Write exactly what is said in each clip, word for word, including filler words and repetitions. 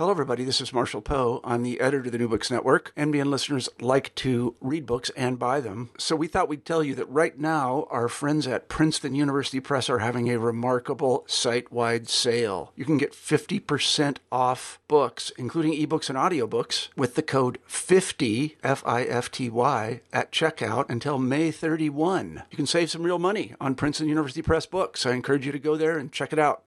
Hello, everybody. This is Marshall Poe. I'm the editor of the New Books Network. N B N listeners like to read books and buy them. So we thought we'd tell you that right now, our friends at Princeton University Press are having a remarkable site-wide sale. You can get fifty percent off books, including ebooks and audiobooks, with the code fifty, F I F T Y, at checkout until May thirty-first. You can save some real money on Princeton University Press books. I encourage you to go there and check it out.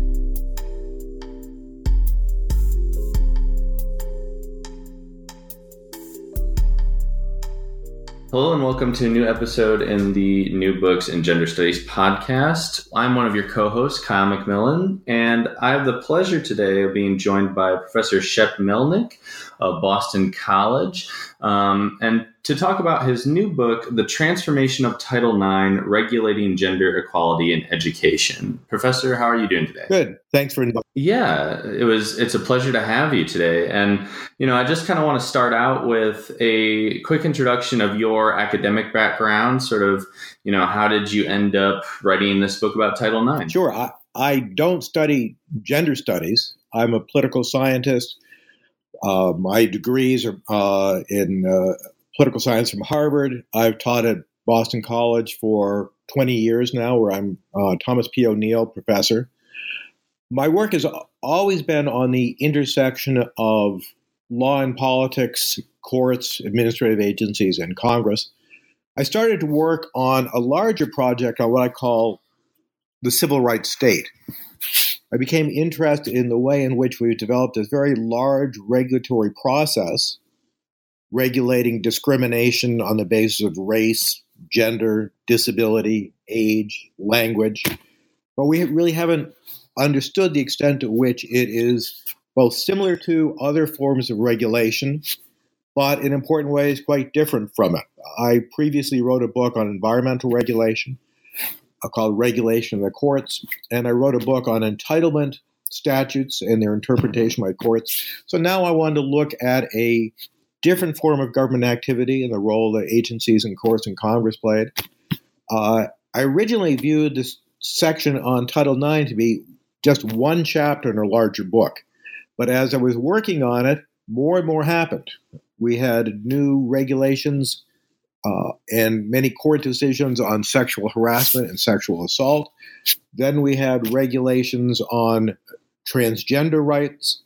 Hello and welcome to a new episode in the New Books in Gender Studies podcast. I'm one of your co-hosts, Kyle McMillan, and I have the pleasure today of being joined by Professor Shep Melnick of Boston College, um, and to talk about his new book, The Transformation of Title nine, Regulating Gender Equality in Education. Professor, how are you doing today? Good. Thanks for inviting me. Yeah, it was. It's a pleasure to have you today. And, you know, I just kind of want to start out with a quick introduction of your academic background, sort of, you know, how did you end up writing this book about Title nine? Sure. I, I don't study gender studies. I'm a political scientist. Uh, my degrees are uh, in uh, political science from Harvard. I've taught at Boston College for twenty years now, where I'm uh, Thomas P. O'Neill professor. My work has always been on the intersection of law and politics, courts, administrative agencies, and Congress. I started to work on a larger project on what I call the civil rights state. I became interested in the way in which we've developed this very large regulatory process regulating discrimination on the basis of race, gender, disability, age, language. But we really haven't understood the extent to which it is both similar to other forms of regulation, but in important ways quite different from it. I previously wrote a book on environmental regulation called Regulation of the Courts, and I wrote a book on entitlement statutes and their interpretation by courts. So now I wanted to look at a different form of government activity and the role that agencies and courts and Congress played. Uh, I originally viewed this section on Title nine to be just one chapter in a larger book. But as I was working on it, more and more happened. We had new regulations uh, and many court decisions on sexual harassment and sexual assault. Then we had regulations on transgender rights.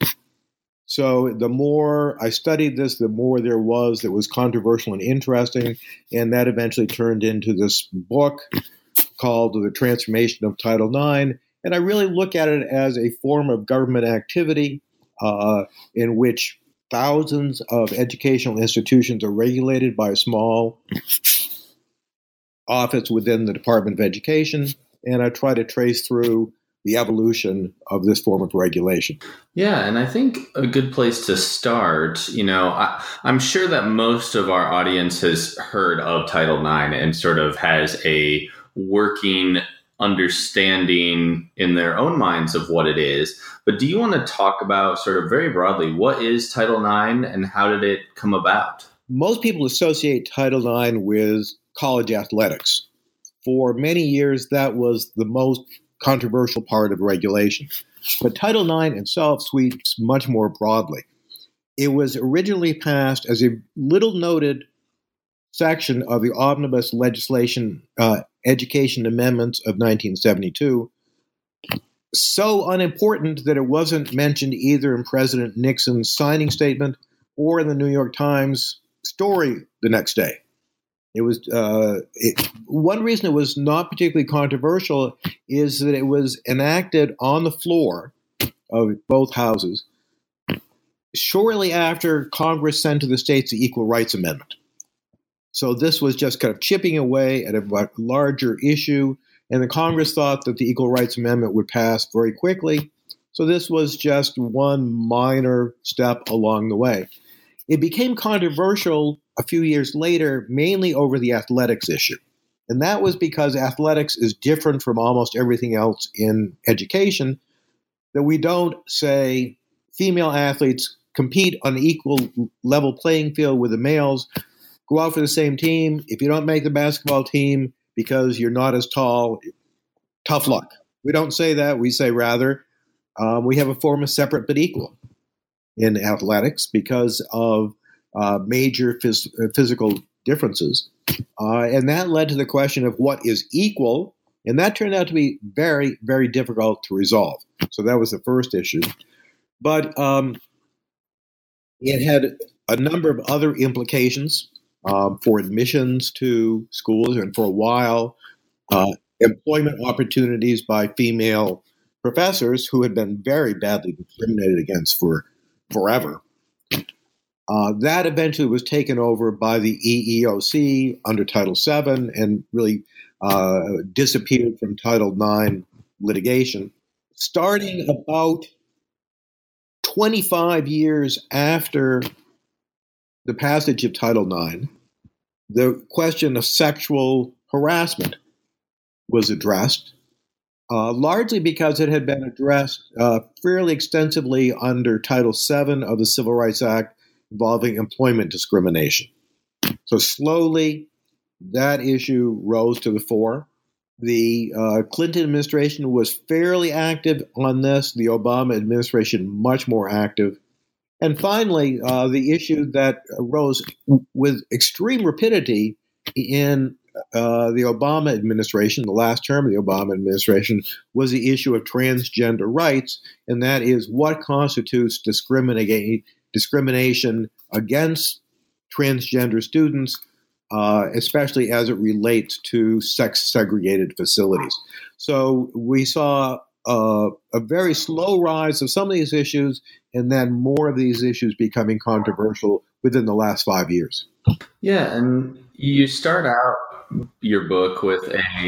So the more I studied this, the more there was that was controversial and interesting, and that eventually turned into this book called The Transformation of Title nine. And I really look at it as a form of government activity uh, in which thousands of educational institutions are regulated by a small office within the Department of Education. And I try to trace through the evolution of this form of regulation. Yeah, and I think a good place to start, you know, I, I'm sure that most of our audience has heard of Title nine and sort of has a working understanding in their own minds of what it is. But do you want to talk about sort of very broadly, what is Title nine and how did it come about? Most people associate Title nine with college athletics. For many years, that was the most controversial part of regulation. But Title nine itself sweeps much more broadly. It was originally passed as a little noted section of the omnibus legislation uh, education amendments of nineteen seventy-two, so unimportant that it wasn't mentioned either in President Nixon's signing statement or in the New York Times story the next day. It was uh, it, one reason it was not particularly controversial is that it was enacted on the floor of both houses shortly after Congress sent to the states the Equal Rights Amendment. So this was just kind of chipping away at a larger issue, and the Congress thought that the Equal Rights Amendment would pass very quickly. So this was just one minor step along the way. It became controversial a few years later, mainly over the athletics issue. And that was because athletics is different from almost everything else in education, that we don't say female athletes compete on an equal level playing field with the males, go out for the same team. If you don't make the basketball team because you're not as tall, tough luck. We don't say that. We say rather, um, we have a form of separate but equal. in athletics because of uh, major phys- physical differences. Uh, and that led to the question of what is equal, and that turned out to be very, very difficult to resolve. So that was the first issue. But um, it had a number of other implications um, for admissions to schools, and for a while, uh, employment opportunities by female professors who had been very badly discriminated against for forever. Uh, that eventually was taken over by the E E O C under Title seven and really uh, disappeared from Title nine litigation. Starting about twenty-five years after the passage of Title nine, the question of sexual harassment was addressed, uh, largely because it had been addressed uh, fairly extensively under Title seven of the Civil Rights Act involving employment discrimination. So slowly, that issue rose to the fore. The uh, Clinton administration was fairly active on this, the Obama administration much more active. And finally, uh, the issue that arose with extreme rapidity in uh, the Obama administration, the last term of the Obama administration, was the issue of transgender rights, and that is what constitutes discriminate, discrimination against transgender students, uh, especially as it relates to sex-segregated facilities. So we saw uh, a very slow rise of some of these issues, and then more of these issues becoming controversial within the last five years. Yeah, and you start out your book with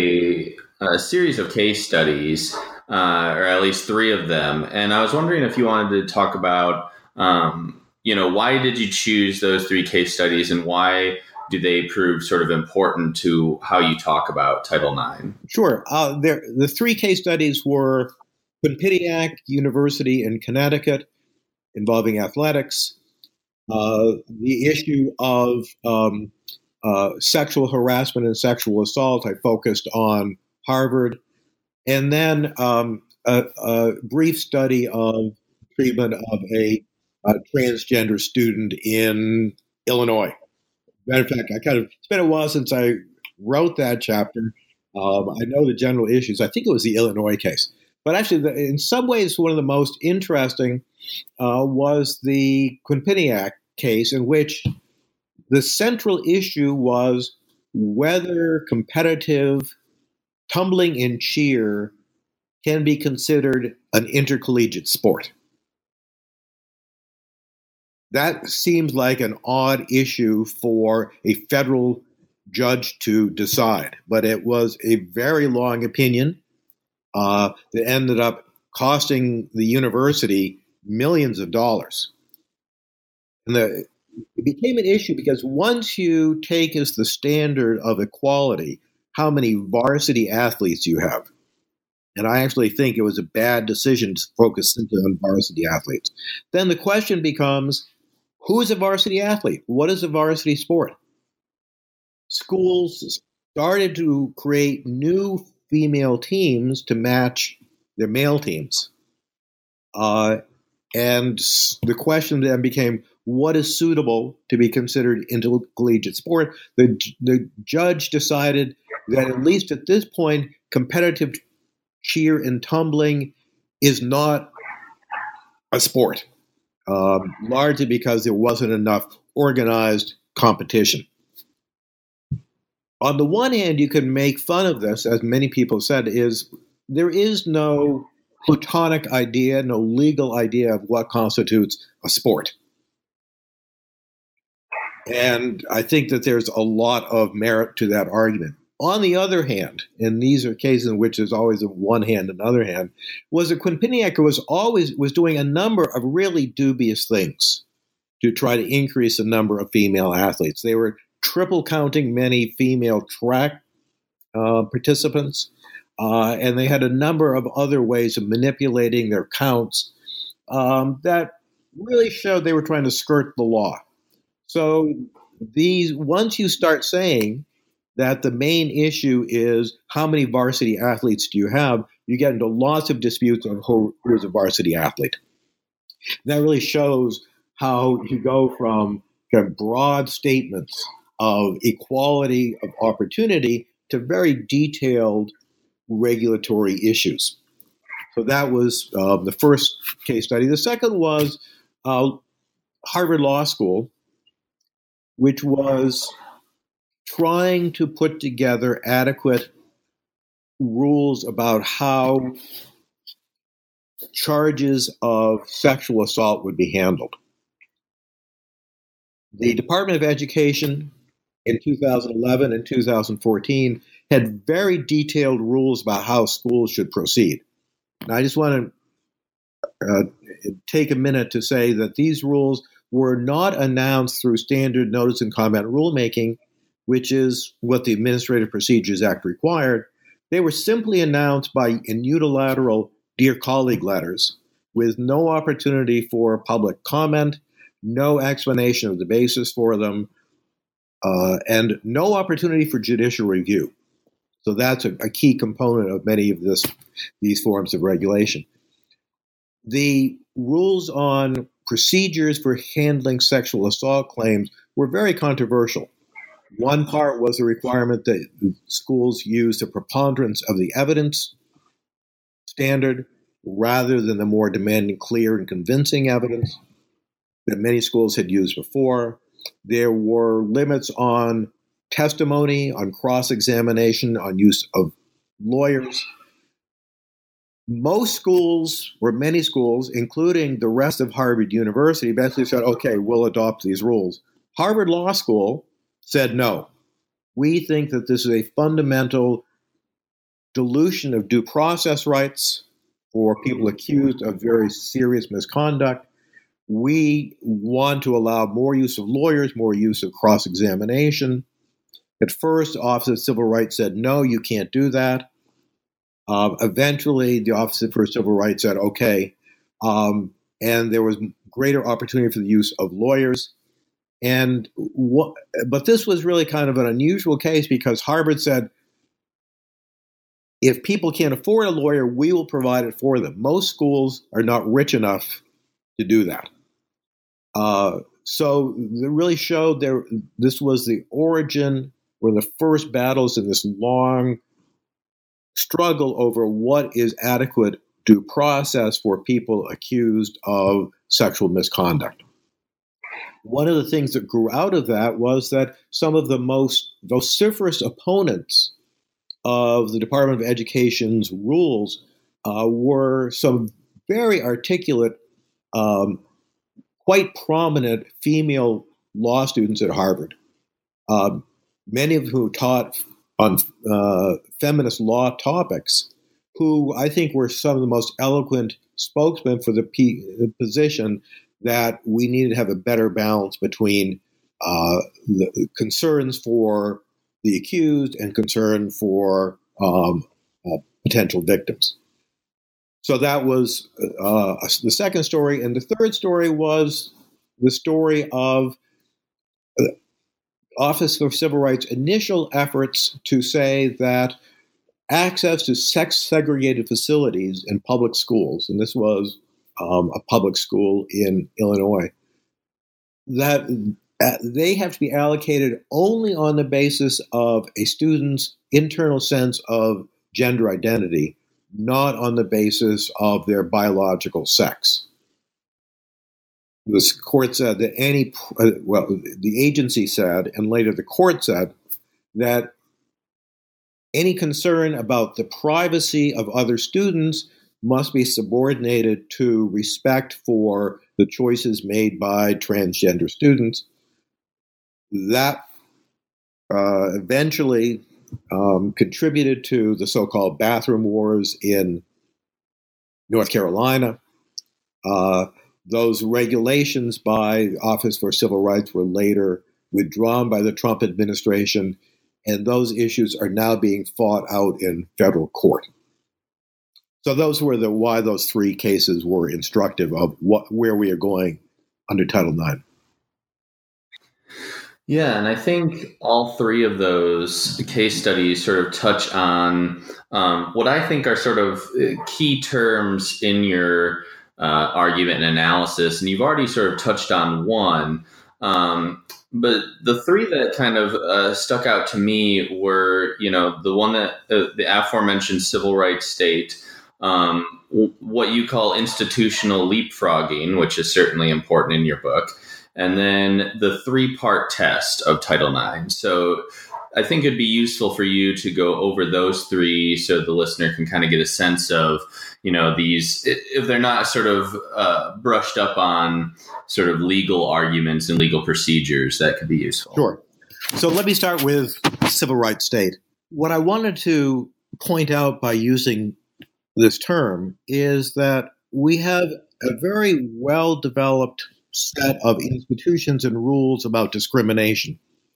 a, a series of case studies, uh, or at least three of them. And I was wondering if you wanted to talk about, um, you know, why did you choose those three case studies, and why do they prove sort of important to how you talk about Title nine? Sure. Uh, there, the three case studies were Quinnipiac University in Connecticut involving athletics, uh, the issue of um, uh, sexual harassment and sexual assault. I focused on Harvard, and then um, a, a brief study of treatment of a, a transgender student in Illinois. Matter of fact, I kind of it's been a while since I wrote that chapter. Um, I know the general issues. I think it was the Illinois case, but actually, the, in some ways, one of the most interesting uh, was the Quinnipiac case, in which the central issue was whether competitive tumbling and cheer can be considered an intercollegiate sport. That seems like an odd issue for a federal judge to decide, but it was a very long opinion uh, that ended up costing the university millions of dollars. And the, it became an issue because once you take as the standard of equality how many varsity athletes you have, and I actually think it was a bad decision to focus simply on varsity athletes, then the question becomes, who is a varsity athlete? What is a varsity sport? Schools started to create new female teams to match their male teams. Uh, and the question then became, what is suitable to be considered intercollegiate sport? The, the judge decided that at least at this point, competitive cheer and tumbling is not a sport. Um, largely because there wasn't enough organized competition. On the one hand, you can make fun of this, as many people said, is there is no platonic idea, no legal idea of what constitutes a sport. And I think that there's a lot of merit to that argument. On the other hand, and these are cases in which there's always a one hand and another hand, was that Quinnipiac was always was doing a number of really dubious things to try to increase the number of female athletes. They were triple counting many female track uh, participants, uh, and they had a number of other ways of manipulating their counts um, that really showed they were trying to skirt the law. So these once you start saying that the main issue is how many varsity athletes do you have, you get into lots of disputes on who, who is a varsity athlete. That really shows how you go from kind of broad statements of equality of opportunity to very detailed regulatory issues. So that was uh, the first case study. The second was uh, Harvard Law School, which was trying to put together adequate rules about how charges of sexual assault would be handled. The Department of Education in two thousand eleven and two thousand fourteen had very detailed rules about how schools should proceed. And I just want to uh, take a minute to say that these rules were not announced through standard notice and comment rulemaking, which is what the Administrative Procedures Act required. They were simply announced by in unilateral Dear Colleague letters with no opportunity for public comment, no explanation of the basis for them, uh, and no opportunity for judicial review. So that's a, a key component of many of this, these forms of regulation. The rules on procedures for handling sexual assault claims were very controversial. One part was the requirement that schools use the preponderance of the evidence standard rather than the more demanding clear and convincing evidence that many schools had used before. There were limits on testimony, on cross-examination, on use of lawyers. Most schools, or many schools, including the rest of Harvard University, basically said, okay, we'll adopt these rules. Harvard Law School said no. We think that this is a fundamental dilution of due process rights for people accused of very serious misconduct. We want to allow more use of lawyers, more use of cross-examination. At first, the Office of Civil Rights said, no, you can't do that. Uh, eventually, the Office for Civil Rights said, okay. Um, and there was greater opportunity for the use of lawyers. And what, but this was really kind of an unusual case because Harvard said, if people can't afford a lawyer, we will provide it for them. Most schools are not rich enough to do that. Uh, so it really showed there. This was the origin or the first battles in this long struggle over what is adequate due process for people accused of sexual misconduct. One of the things that grew out of that was that some of the most vociferous opponents of the Department of Education's rules uh, were some very articulate, um, quite prominent female law students at Harvard, uh, many of whom taught on uh, feminist law topics, who I think were some of the most eloquent spokesmen for the, p- the position that we needed to have a better balance between uh, the concerns for the accused and concern for um, uh, potential victims. So that was uh, the second story. And the third story was the story of the Office for Civil Rights' initial efforts to say that access to sex-segregated facilities in public schools, and this was um, a public school in Illinois, that uh, they have to be allocated only on the basis of a student's internal sense of gender identity, not on the basis of their biological sex. The court said that any, uh, well, the agency said, and later the court said, that any concern about the privacy of other students must be subordinated to respect for the choices made by transgender students. That uh, eventually um, contributed to the so-called bathroom wars in North Carolina. Uh, those regulations by the Office for Civil Rights were later withdrawn by the Trump administration, and those issues are now being fought out in federal court. So those were the why those three cases were instructive of what where we are going under Title nine. Yeah, and I think all three of those case studies sort of touch on um, what I think are sort of key terms in your uh, argument and analysis. And you've already sort of touched on one. Um, but the three that kind of uh, stuck out to me were, you know, the one that uh, the aforementioned civil rights state, um, w- what you call institutional leapfrogging, which is certainly important in your book, and then the three-part test of Title nine. So I think it'd be useful for you to go over those three so the listener can kind of get a sense of, you know, these, if they're not sort of uh, brushed up on sort of legal arguments and legal procedures, that could be useful. Sure. So let me start with civil rights state. What I wanted to point out by using this term is that we have a very well-developed set of institutions and rules about discrimination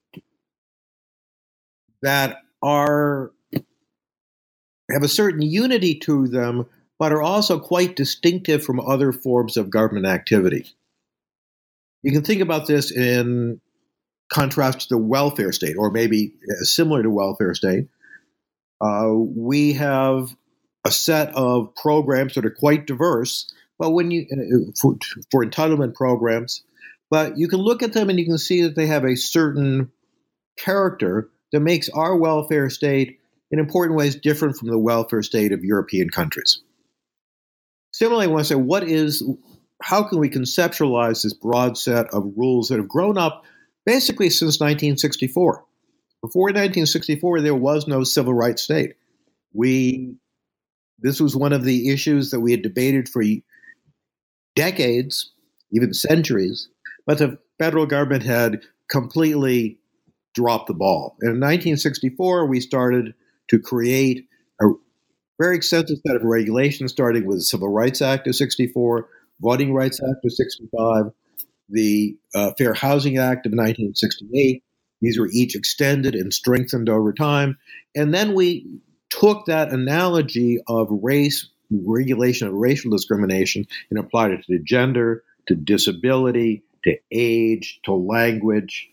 that are have a certain unity to them, but are also quite distinctive from other forms of government activity. You can think about this in contrast to the welfare state, or maybe similar to welfare state. Uh, we have a set of programs that are quite diverse, but when you for, for entitlement programs, but you can look at them and you can see that they have a certain character that makes our welfare state in important ways different from the welfare state of European countries. Similarly, I want to say, what is, how can we conceptualize this broad set of rules that have grown up basically since nineteen sixty-four? Before nineteen sixty-four, there was no civil rights state. We, this was one of the issues that we had debated for decades, even centuries, but the federal government had completely dropped the ball. And in nineteen sixty-four, we started to create a very extensive set of regulations, starting with the Civil Rights Act of sixty-four, Voting Rights Act of sixty-five, the uh, Fair Housing Act of nineteen sixty-eight. These were each extended and strengthened over time. And then we took that analogy of race, regulation of racial discrimination, and applied it to gender, to disability, to age, to language.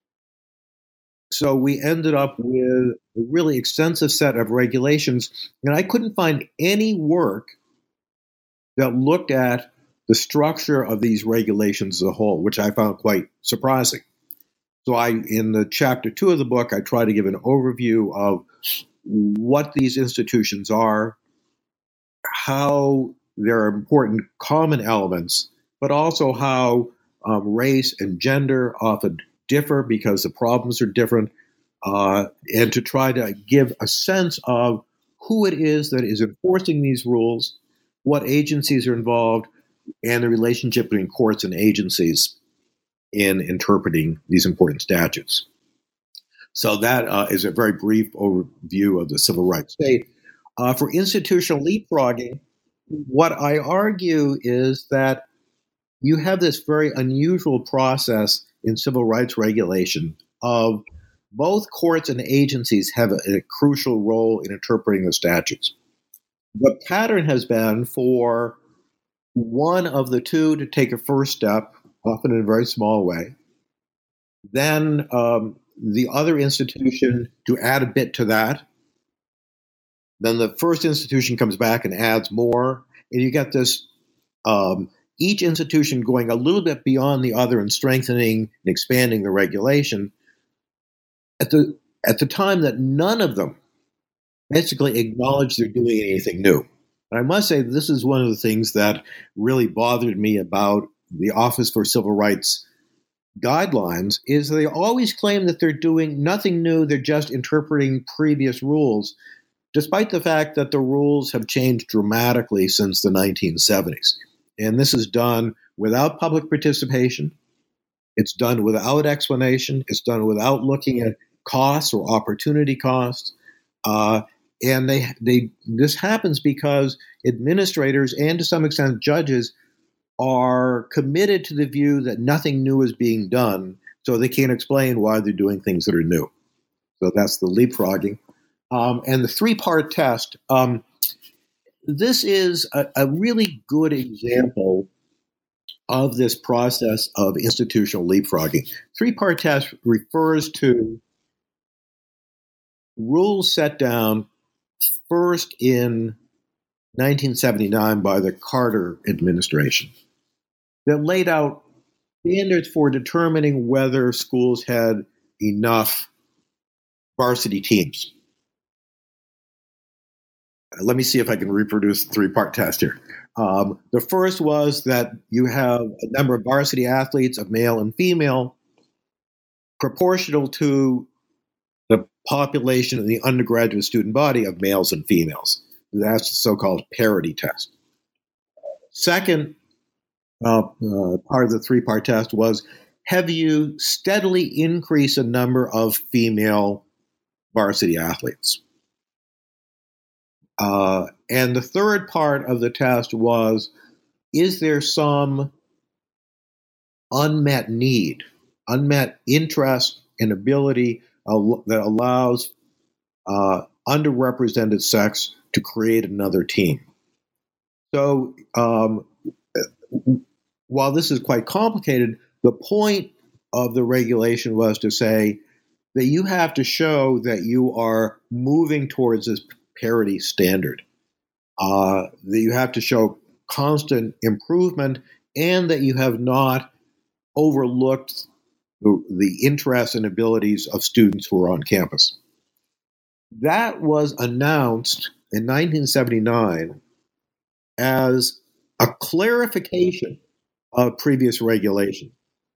So we ended up with a really extensive set of regulations, and I couldn't find any work that looked at the structure of these regulations as a whole, which I found quite surprising. So I, in the chapter two of the book, I try to give an overview of what these institutions are, how there are important common elements, but also how um, race and gender often differ because the problems are different, uh, and to try to give a sense of who it is that is enforcing these rules, what agencies are involved, and the relationship between courts and agencies in interpreting these important statutes. So that uh, is a very brief overview of the civil rights state. Uh, for institutional leapfrogging, what I argue is that you have this very unusual process in civil rights regulation of both courts and agencies have a, a crucial role in interpreting the statutes. The pattern has been for one of the two to take a first step, often in a very small way, then um, the other institution to add a bit to that, then the first institution comes back and adds more, and you get this um, each institution going a little bit beyond the other and strengthening and expanding the regulation at the at the time that none of them basically acknowledge they're doing anything new. And I must say this is one of the things that really bothered me about the Office for Civil Rights guidelines is they always claim that they're doing nothing new, they're just interpreting previous rules, despite the fact that the rules have changed dramatically since the nineteen seventies. And this is done without public participation. It's done without explanation. It's done without looking at costs or opportunity costs. Uh, and they they this happens because administrators and to some extent judges are committed to the view that nothing new is being done, so they can't explain why they're doing things that are new. So that's the leapfrogging. Um, and the three-part test, um, this is a, a really good example of this process of institutional leapfrogging. Three-part test refers to rules set down first in nineteen seventy-nine by the Carter administration that laid out standards for determining whether schools had enough varsity teams. Let me see if I can reproduce the three-part test here. Um, the first was that you have a number of varsity athletes of male and female proportional to the population of the undergraduate student body of males and females. That's the so-called parity test. Second uh, uh, part of the three-part test was, have you steadily increased the number of female varsity athletes? Uh, and the third part of the test was, is there some unmet need, unmet interest and ability uh, that allows uh, underrepresented sex to create another team? So um, while this is quite complicated, the point of the regulation was to say that you have to show that you are moving towards this parity standard, uh, that you have to show constant improvement, and that you have not overlooked the, the interests and abilities of students who are on campus. That was announced in nineteen seventy-nine as a clarification of previous regulation.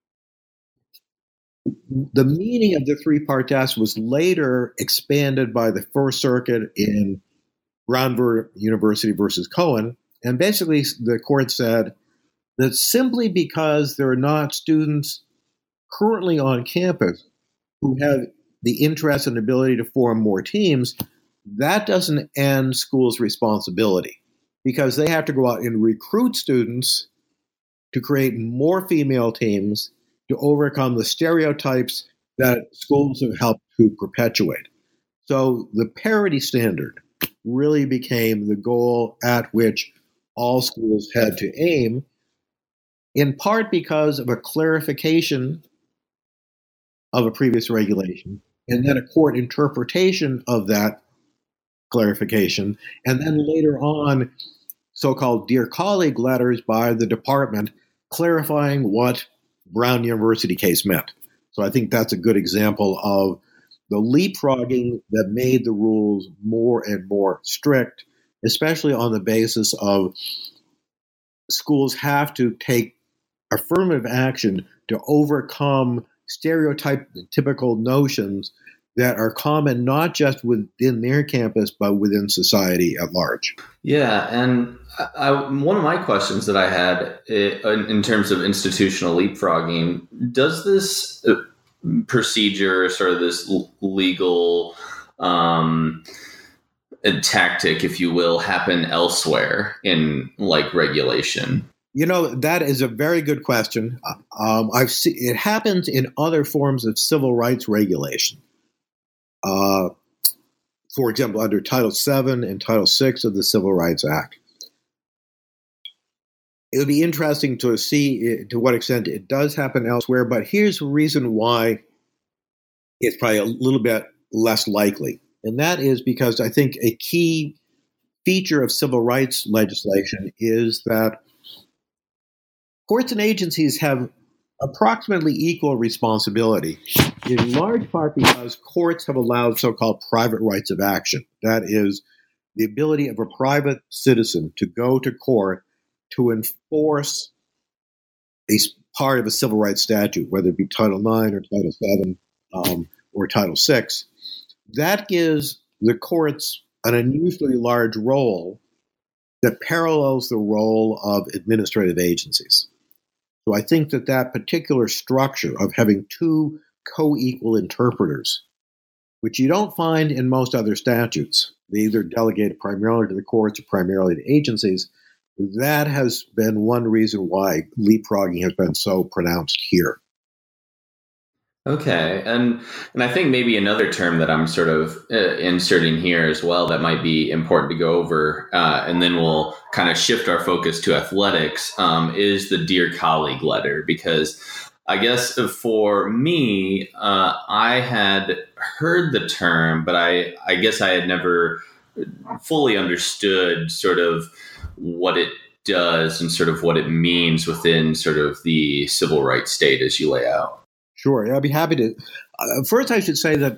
The meaning of the three-part test was later expanded by the First Circuit in Brown University versus Cohen, and basically the court said that simply because there are not students currently on campus who have the interest and ability to form more teams, that doesn't end schools' responsibility, because they have to go out and recruit students to create more female teams to overcome the stereotypes that schools have helped to perpetuate. So the parity standard really became the goal at which all schools had to aim, in part because of a clarification of a previous regulation, and then a court interpretation of that clarification, and then later on, so-called Dear Colleague letters by the department clarifying what Brown University case meant. So I think that's a good example of the leapfrogging that made the rules more and more strict, especially on the basis of schools have to take affirmative action to overcome stereotypical notions that are common not just within their campus, but within society at large. Yeah, and I, one of my questions that I had in terms of institutional leapfrogging, does this procedure, sort of this legal um, tactic, if you will, happen elsewhere in like regulation? You know, that is a very good question. Um, I've seen it happens in other forms of civil rights regulation. Uh, for example, under Title seven and Title six of the Civil Rights Act. It would be interesting to see to what extent it does happen elsewhere, but here's the reason why it's probably a little bit less likely. And that is because I think a key feature of civil rights legislation is that courts and agencies have approximately equal responsibility, in large part because courts have allowed so-called private rights of action. That is, the ability of a private citizen to go to court to enforce a part of a civil rights statute, whether it be Title nine or Title seven um, or Title six. That gives the courts an unusually large role that parallels the role of administrative agencies. So I think that that particular structure of having two co-equal interpreters, which you don't find in most other statutes, they either delegate primarily to the courts or primarily to agencies, that has been one reason why leapfrogging has been so pronounced here. Okay, and and I think maybe another term that I'm sort of uh, inserting here as well that might be important to go over, uh, and then we'll kind of shift our focus to athletics, um, is the Dear Colleague letter. Because I guess for me, uh, I had heard the term, but I, I guess I had never fully understood sort of what it does and sort of what it means within sort of the civil rights state as you lay out. Sure, I'd be happy to. Uh, first, I should say that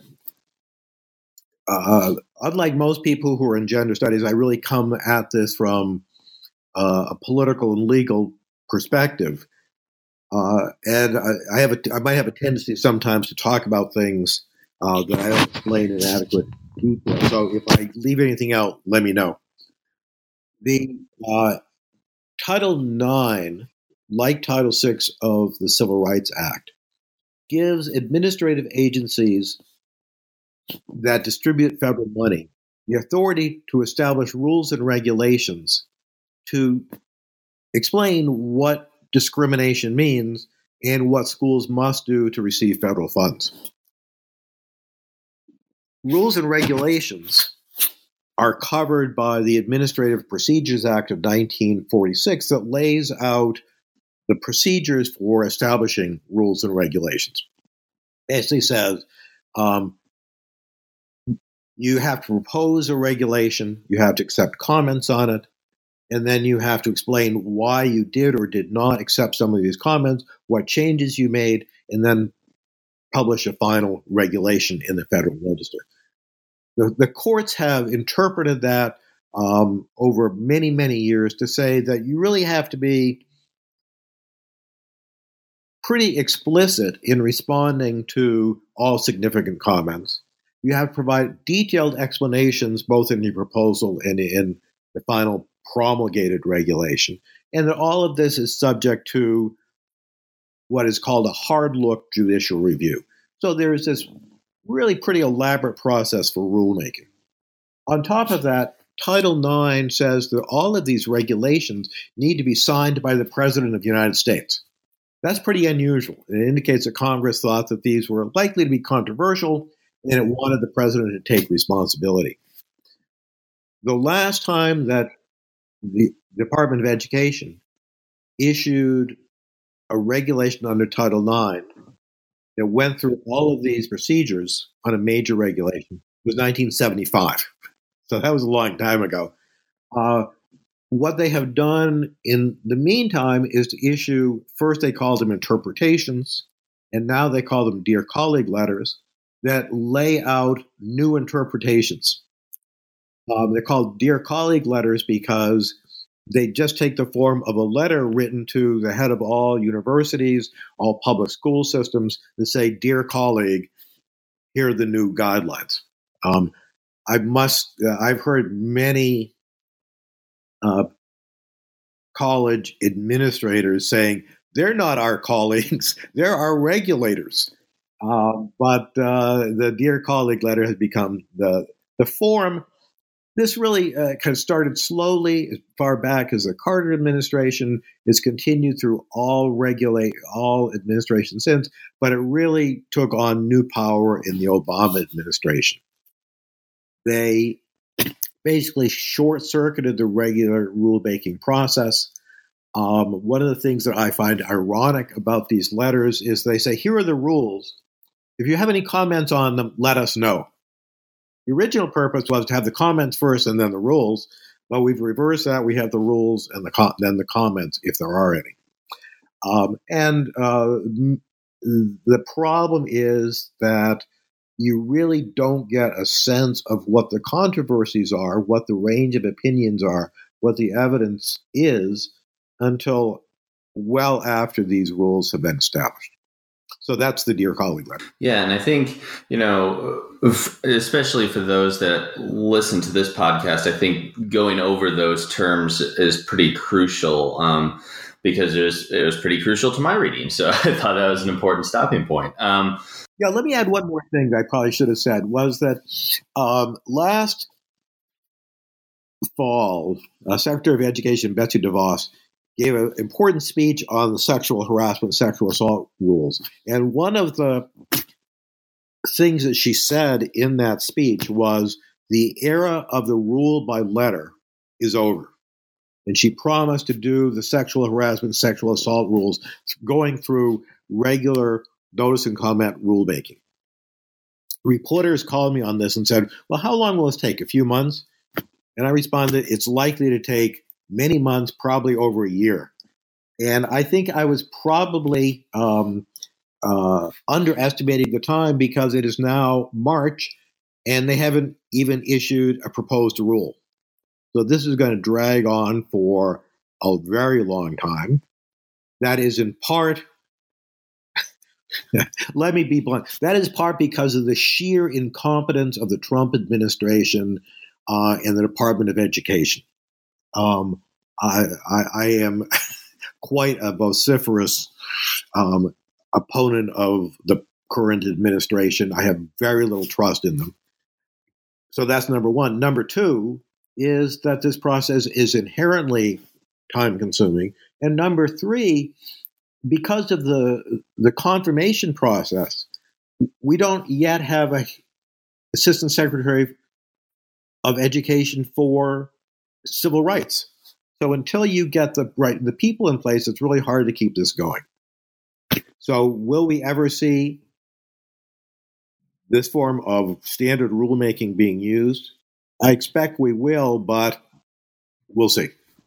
uh, unlike most people who are in gender studies, I really come at this from uh, a political and legal perspective. Uh, and I, I have a, I might have a tendency sometimes to talk about things uh, that I don't explain in adequate detail. So if I leave anything out, let me know. The uh, Title nine, like Title six of the Civil Rights Act, gives administrative agencies that distribute federal money the authority to establish rules and regulations to explain what discrimination means and what schools must do to receive federal funds. Rules and regulations are covered by the Administrative Procedures Act of nineteen forty-six that lays out the procedures for establishing rules and regulations. It basically says um, you have to propose a regulation, you have to accept comments on it, and then you have to explain why you did or did not accept some of these comments, what changes you made, and then publish a final regulation in the Federal Register. The, the courts have interpreted that um, over many, many years to say that you really have to be pretty explicit in responding to all significant comments. You have to provide detailed explanations both in your proposal and in the final promulgated regulation, and that all of this is subject to what is called a hard look judicial review. So there's this really pretty elaborate process for rulemaking. On top of that, Title nine says that all of these regulations need to be signed by the President of the United States. That's pretty unusual. It indicates that Congress thought that these were likely to be controversial, and it wanted the President to take responsibility. The last time that the Department of Education issued a regulation under Title nine that went through all of these procedures on a major regulation was nineteen seventy-five. So that was a long time ago. Uh, what they have done in the meantime is to issue, first they called them interpretations, and now they call them Dear Colleague letters that lay out new interpretations. Um, they're called Dear Colleague letters because they just take the form of a letter written to the head of all universities, all public school systems, and say, Dear colleague, here are the new guidelines. Um, I must, uh, I've heard many uh, college administrators saying, they're not our colleagues, they're our regulators. Uh, but uh, the Dear Colleague letter has become the, the form. This really uh, kind of started slowly, as far back as the Carter administration. It's continued through all regulate all administrations since, but it really took on new power in the Obama administration. They basically short-circuited the regular rule-making process. Um, one of the things that I find ironic about these letters is they say, here are the rules. If you have any comments on them, let us know. The original purpose was to have the comments first and then the rules, but we've reversed that. We have the rules and the com- then the comments, if there are any. Um, and uh, the problem is that you really don't get a sense of what the controversies are, what the range of opinions are, what the evidence is, until well after these rules have been established. So that's the Dear Colleague letter. Yeah, and I think, you know, especially for those that listen to this podcast, I think going over those terms is pretty crucial um, because it was, it was pretty crucial to my reading. So I thought that was an important stopping point. Um, yeah, let me add one more thing that I probably should have said, was that um, last fall, uh, Secretary of Education Betsy DeVos gave an important speech on the sexual harassment, sexual assault rules. And one of the things that she said in that speech was the era of the rule by letter is over. And she promised to do the sexual harassment, sexual assault rules going through regular notice and comment rulemaking. Reporters called me on this and said, well, how long will this take? A few months? And I responded, it's likely to take many months, probably over a year. And I think I was probably um, uh, underestimating the time because it is now March and they haven't even issued a proposed rule. So this is going to drag on for a very long time. That is in part, let me be blunt, that is part because of the sheer incompetence of the Trump administration uh, and the Department of Education. Um, I, I, I am quite a vociferous um, opponent of the current administration. I have very little trust in them. So that's number one. Number two is that this process is inherently time-consuming. And number three, because of the the confirmation process, we don't yet have a Assistant Secretary of Education for civil rights. So until you get the right the people in place, it's really hard to keep this going. So will we ever see this form of standard rulemaking being used? I expect we will, but we'll see.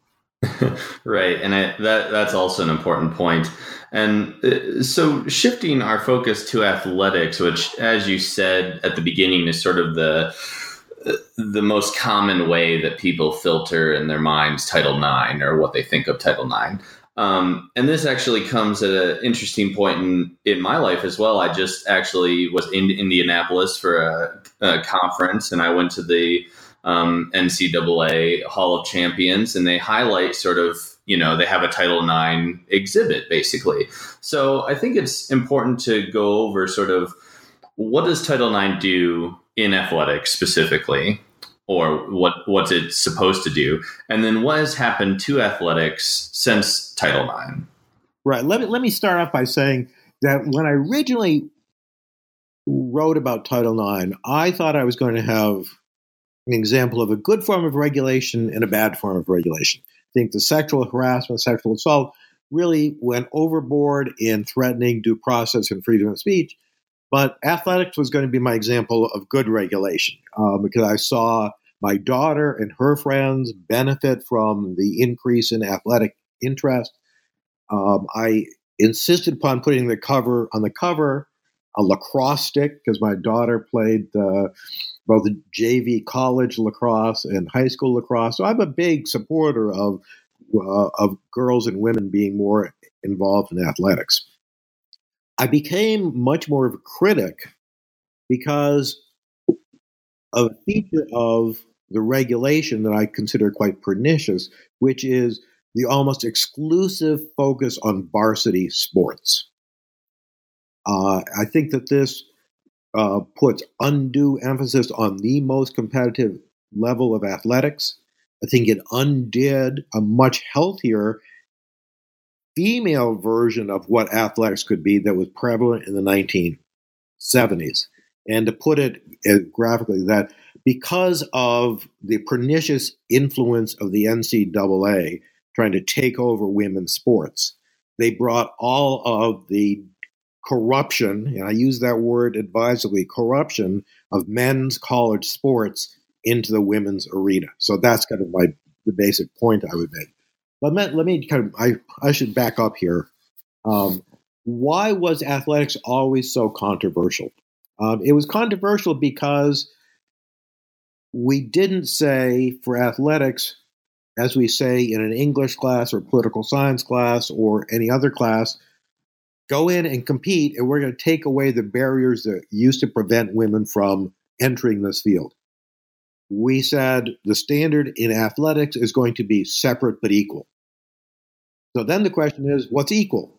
Right, and I, that that's also an important point. And uh, so shifting our focus to athletics, which, as you said at the beginning, is sort of the the most common way that people filter in their minds Title nine or what they think of Title nine. Um, and this actually comes at an interesting point in, in my life as well. I just actually was in Indianapolis for a, a conference, and I went to the um, N C double A Hall of Champions, and they highlight sort of, you know, they have a Title nine exhibit, basically. So I think it's important to go over sort of what does Title nine do in athletics specifically, or what what's it supposed to do? And then what has happened to athletics since Title nine? Right. Let me, let me start off by saying that when I originally wrote about Title nine, I thought I was going to have an example of a good form of regulation and a bad form of regulation. I think the sexual harassment, sexual assault really went overboard in threatening due process and freedom of speech. But athletics was going to be my example of good regulation uh, because I saw my daughter and her friends benefit from the increase in athletic interest. Um, I insisted upon putting the cover on the cover a lacrosse stick because my daughter played uh, both the J V college lacrosse and high school lacrosse. So I'm a big supporter of uh, of girls and women being more involved in athletics. I became much more of a critic because of a feature of the regulation that I consider quite pernicious, which is the almost exclusive focus on varsity sports. Uh, I think that this uh, puts undue emphasis on the most competitive level of athletics. I think it undid a much healthier female version of what athletics could be that was prevalent in the nineteen seventies. And to put it graphically, that because of the pernicious influence of the N C double A trying to take over women's sports, they brought all of the corruption, and I use that word advisedly, corruption of men's college sports into the women's arena. So that's kind of my the basic point I would make. But let, let me kind of, I, I should back up here. Um, why was athletics always so controversial? Um, it was controversial because we didn't say for athletics, as we say in an English class or political science class or any other class, go in and compete, and we're going to take away the barriers that used to prevent women from entering this field. We said the standard in athletics is going to be separate but equal. So then the question is, what's equal?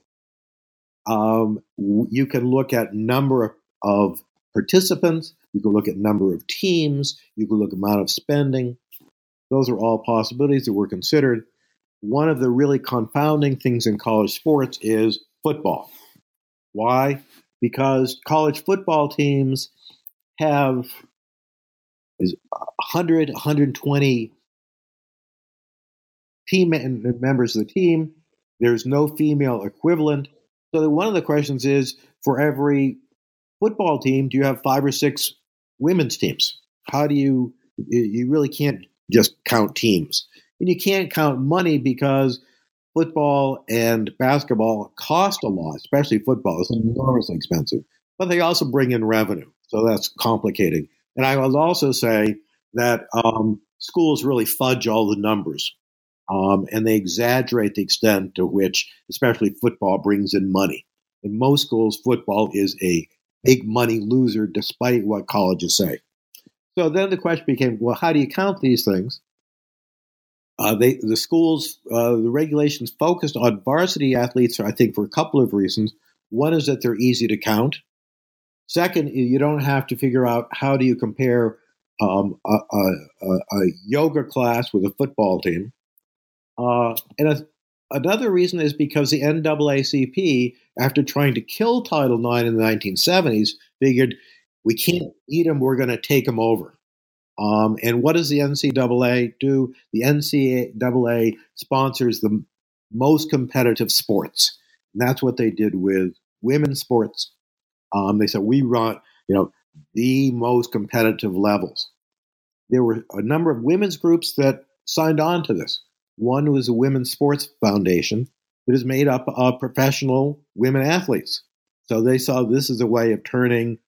Um, you can look at number of participants. You can look at number of teams. You can look at amount of spending. Those are all possibilities that were considered. One of the really confounding things in college sports is football. Why? Because college football teams have is one hundred, one hundred twenty team members of the team. There's no female equivalent. So one of the questions is, for every football team, do you have five or six women's teams? How do you, you really can't just count teams. And you can't count money because football and basketball cost a lot, especially football. It's enormously expensive. But they also bring in revenue, so that's complicating. And I will also say that um, schools really fudge all the numbers, um, and they exaggerate the extent to which, especially football, brings in money. In most schools, football is a big money loser, despite what colleges say. So then the question became, well, how do you count these things? Uh, they, the schools, uh, the regulations focused on varsity athletes, I think, for a couple of reasons. One is that they're easy to count. Second, you don't have to figure out how do you compare um, a, a, a yoga class with a football team. Uh, and a, another reason is because the N double A C P, after trying to kill Title nine in the nineteen seventies, figured we can't beat them, we're going to take them over. Um, and what does the N C double A do? The N C double A sponsors the most competitive sports. And that's what they did with women's sports. Um, they said, we run, you know, the most competitive levels. There were a number of women's groups that signed on to this. One was a Women's Sports Foundation that is made up of professional women athletes. So they saw this as a way of turning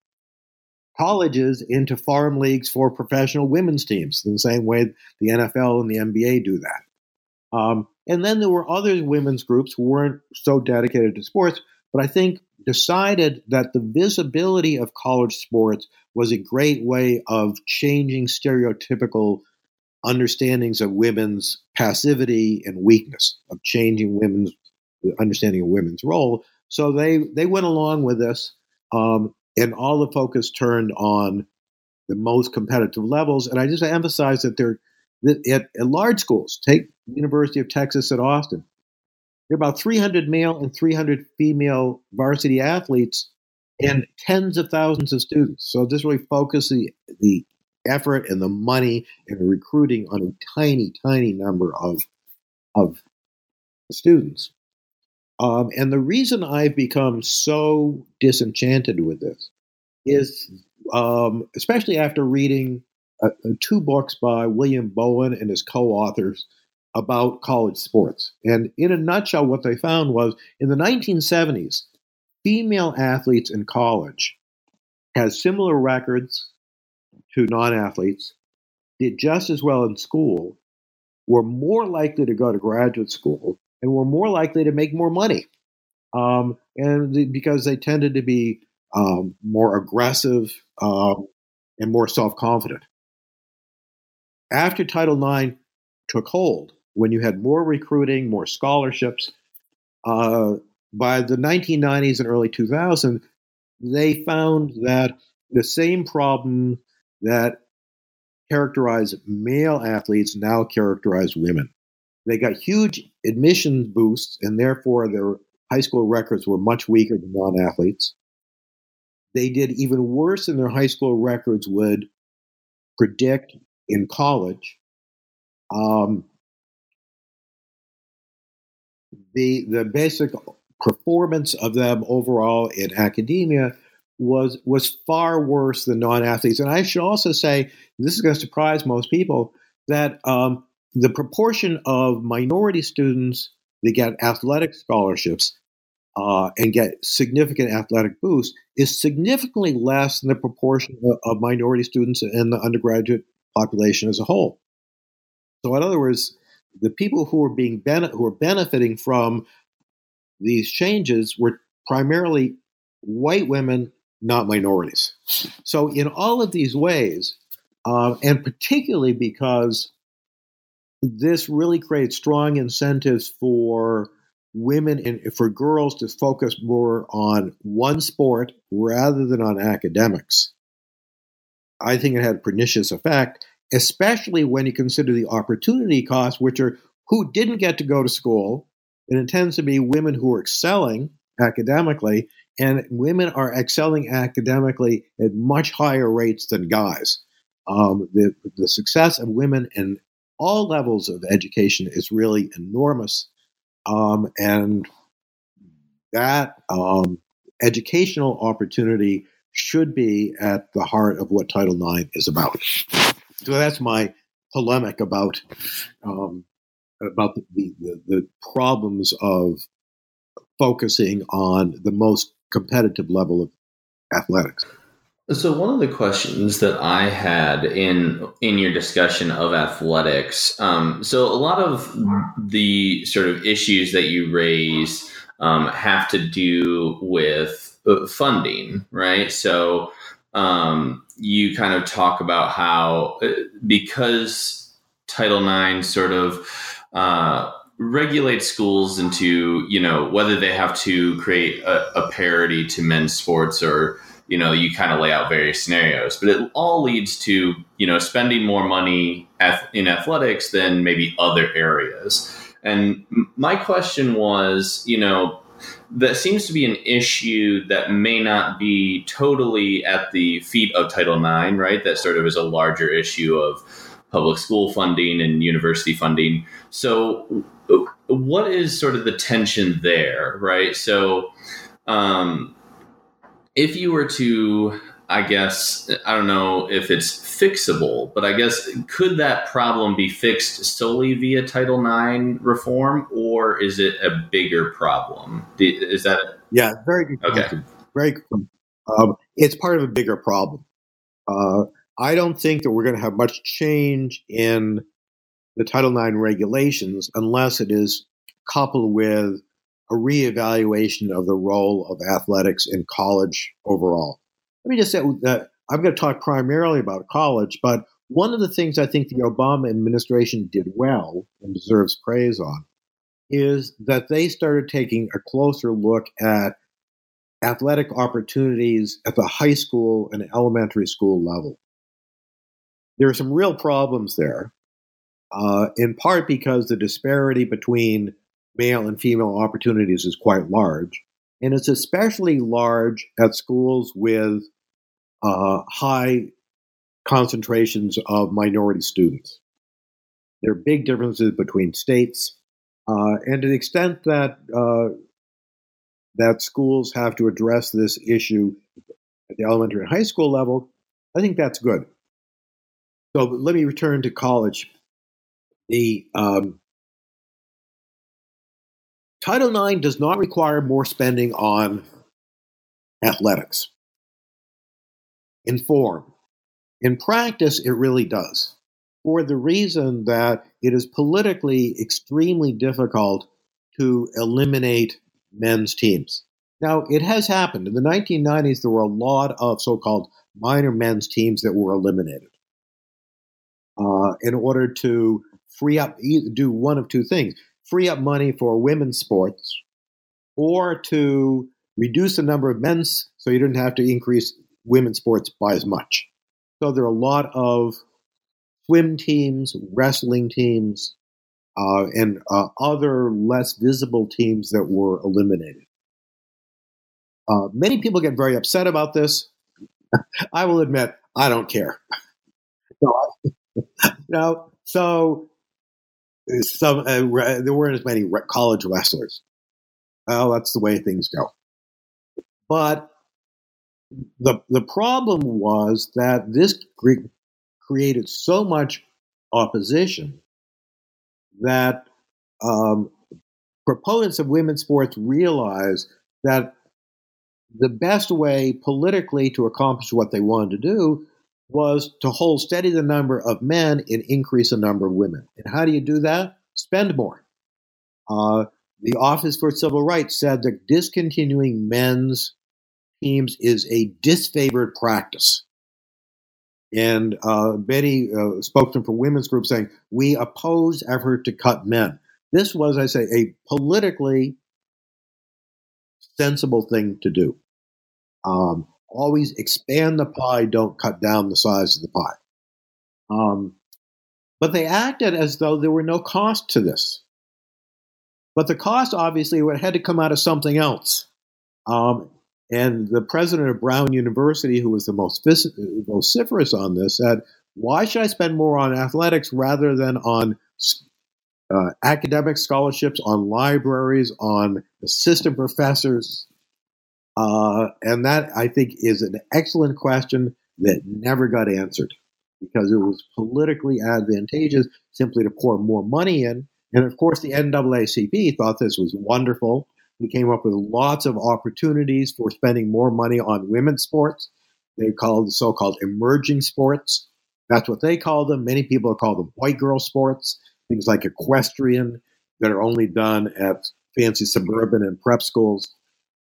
colleges into farm leagues for professional women's teams, in the same way the N F L and the N B A do that. Um, and then there were other women's groups who weren't so dedicated to sports, but I think decided that the visibility of college sports was a great way of changing stereotypical understandings of women's passivity and weakness, of changing women's understanding of women's role. So they, they went along with this. Um, And all the focus turned on the most competitive levels. And I just emphasize that they're at, at large schools. Take University of Texas at Austin. There are about three hundred male and three hundred female varsity athletes and tens of thousands of students. So this really focuses the, the effort and the money and the recruiting on a tiny, tiny number of, of students. Um, and the reason I've become so disenchanted with this is, um, especially after reading uh, two books by William Bowen and his co-authors about college sports. And in a nutshell, what they found was in the nineteen seventies, female athletes in college had similar records to non-athletes, did just as well in school, were more likely to go to graduate school, and were more likely to make more money, um, and the, because they tended to be um, more aggressive um, and more self-confident. After Title nine took hold, when you had more recruiting, more scholarships, uh, by the nineteen nineties and early two thousands, they found that the same problem that characterized male athletes now characterized women. They got huge admission boosts, and therefore their high school records were much weaker than non-athletes. They did even worse than their high school records would predict in college. Um, the the basic performance of them overall in academia was was far worse than non-athletes. And I should also say, this is going to surprise most people, that um, the proportion of minority students that get athletic scholarships uh, and get significant athletic boosts is significantly less than the proportion of, of minority students in the undergraduate population as a whole. So in other words, the people who are being bene- who are benefiting from these changes were primarily white women, not minorities. So in all of these ways, uh, and particularly because this really creates strong incentives for women and for girls to focus more on one sport rather than on academics, I think it had a pernicious effect, especially when you consider the opportunity costs, which are who didn't get to go to school. And it tends to be women who are excelling academically, and women are excelling academically at much higher rates than guys. Um, the, the success of women in all levels of education is really enormous. Um, and that um, educational opportunity should be at the heart of what Title nine is about. So that's my polemic about um, about the, the, the problems of focusing on the most competitive level of athletics. So one of the questions that I had in in your discussion of athletics, um, so a lot of the sort of issues that you raise um, have to do with funding, right? So um, you kind of talk about how because Title nine sort of uh, regulate schools into, you know, whether they have to create a, a parity to men's sports or, you know, you kind of lay out various scenarios, but it all leads to, you know, spending more money in athletics than maybe other areas. And my question was, you know, that seems to be an issue that may not be totally at the feet of Title nine, right? That sort of is a larger issue of public school funding and university funding. So what is sort of the tension there, right? So um, if you were to, I guess, I don't know if it's fixable, but I guess could that problem be fixed solely via Title nine reform, or is it a bigger problem? Is that a- yeah, very good question. Okay. Very good. Um, it's part of a bigger problem. Uh, I don't think that we're going to have much change in the Title nine regulations unless it is coupled with a reevaluation of the role of athletics in college overall. Let me just say that I'm going to talk primarily about college, but one of the things I think the Obama administration did well and deserves praise on is that they started taking a closer look at athletic opportunities at the high school and elementary school level. There are some real problems there, uh, in part because the disparity between male and female opportunities is quite large. And it's especially large at schools with uh, high concentrations of minority students. There are big differences between states. Uh, and to the extent that uh, that schools have to address this issue at the elementary and high school level, I think that's good. So let me return to college. The um, Title nine does not require more spending on athletics. In form. In practice, it really does, for the reason that it is politically extremely difficult to eliminate men's teams. Now, it has happened. In the nineteen nineties, there were a lot of so-called minor men's teams that were eliminated uh, in order to free up, do one of two things, free up money for women's sports or to reduce the number of men's so you didn't have to increase women's sports by as much. So there are a lot of swim teams, wrestling teams, uh, and uh, other less visible teams that were eliminated. Uh, many people get very upset about this. I will admit, I don't care. So, you know, so some, uh, re- there weren't as many re- college wrestlers. Well, that's the way things go. But the the problem was that this cre- created so much opposition that um, proponents of women's sports realized that the best way politically to accomplish what they wanted to do was to hold steady the number of men and increase the number of women. And how do you do that? Spend more. Uh, the Office for Civil Rights said that discontinuing men's teams is a disfavored practice. And uh, Betty, uh, spokesman for women's group, saying, we oppose effort to cut men. This was, I say, a politically sensible thing to do. Um, always expand the pie, don't cut down the size of the pie. Um, but they acted as though there were no cost to this. But the cost, obviously, had to come out of something else. Um, and the president of Brown University, who was the most vociferous on this, said, why should I spend more on athletics rather than on uh, academic scholarships, on libraries, on assistant professors? Uh, and that, I think, is an excellent question that never got answered. because it was politically advantageous simply to pour more money in. And of course, the N double A C P thought this was wonderful. We came up with lots of opportunities for spending more money on women's sports. They called the so-called emerging sports. That's what they call them. Many people call them white girl sports, things like equestrian that are only done at fancy suburban and prep schools.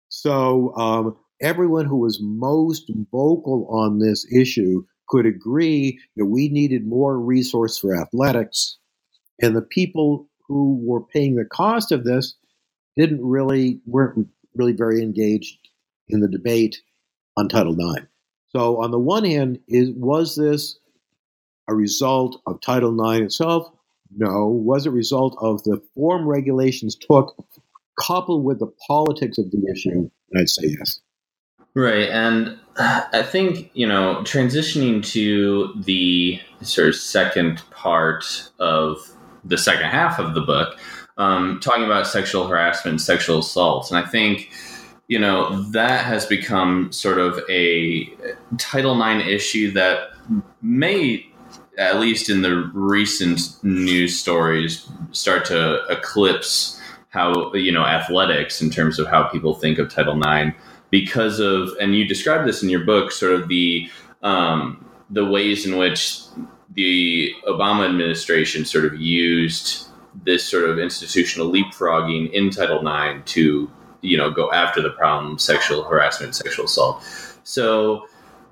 So um, everyone who was most vocal on this issue could agree that we needed more resource for athletics. And the people who were paying the cost of this didn't really, weren't really very engaged in the debate on Title nine. So on the one hand, is, was this a result of Title nine itself? No. Was it a result of the form regulations took coupled with the politics of the issue? I'd say yes. Right. And I think, you know, transitioning to the sort of second part of the second half of the book, um, talking about sexual harassment and sexual assault. And I think, you know, that has become sort of a Title nine issue that may, at least in the recent news stories, start to eclipse how, you know, athletics in terms of how people think of Title nine because of, and you describe this in your book, sort of the um, the ways in which the Obama administration sort of used this sort of institutional leapfrogging in Title nine to, you know, go after the problem of sexual harassment, sexual assault. So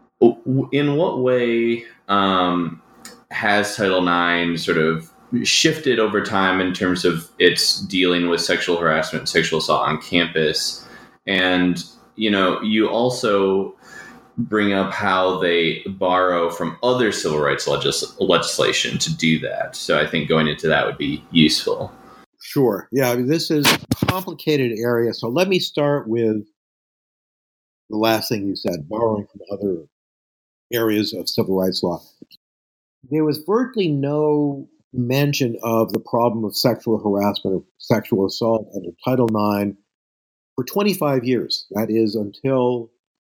in what way um, has Title nine sort of shifted over time in terms of its dealing with sexual harassment and sexual assault on campus? And, you know, you also bring up how they borrow from other civil rights legis- legislation to do that. So I think going into that would be useful. Sure. Yeah, I mean, this is a complicated area. So let me start with the last thing you said, borrowing from other areas of civil rights law. There was virtually no mention of the problem of sexual harassment or sexual assault under Title nine for twenty-five years. That is until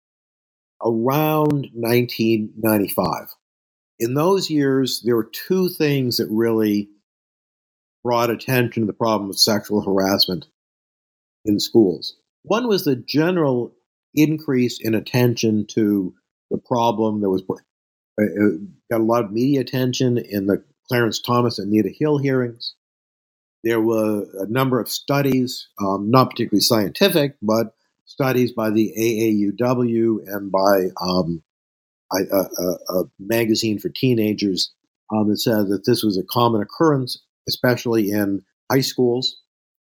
around nineteen ninety-five. In those years, there were two things that really brought attention to the problem of sexual harassment in schools. One was the general increase in attention to the problem. There was uh, got a lot of media attention in the Clarence Thomas and Anita Hill hearings. There were a number of studies, um, not particularly scientific, but studies by the A A U W and by um, a, a, a magazine for teenagers um, that said that this was a common occurrence, especially in high schools.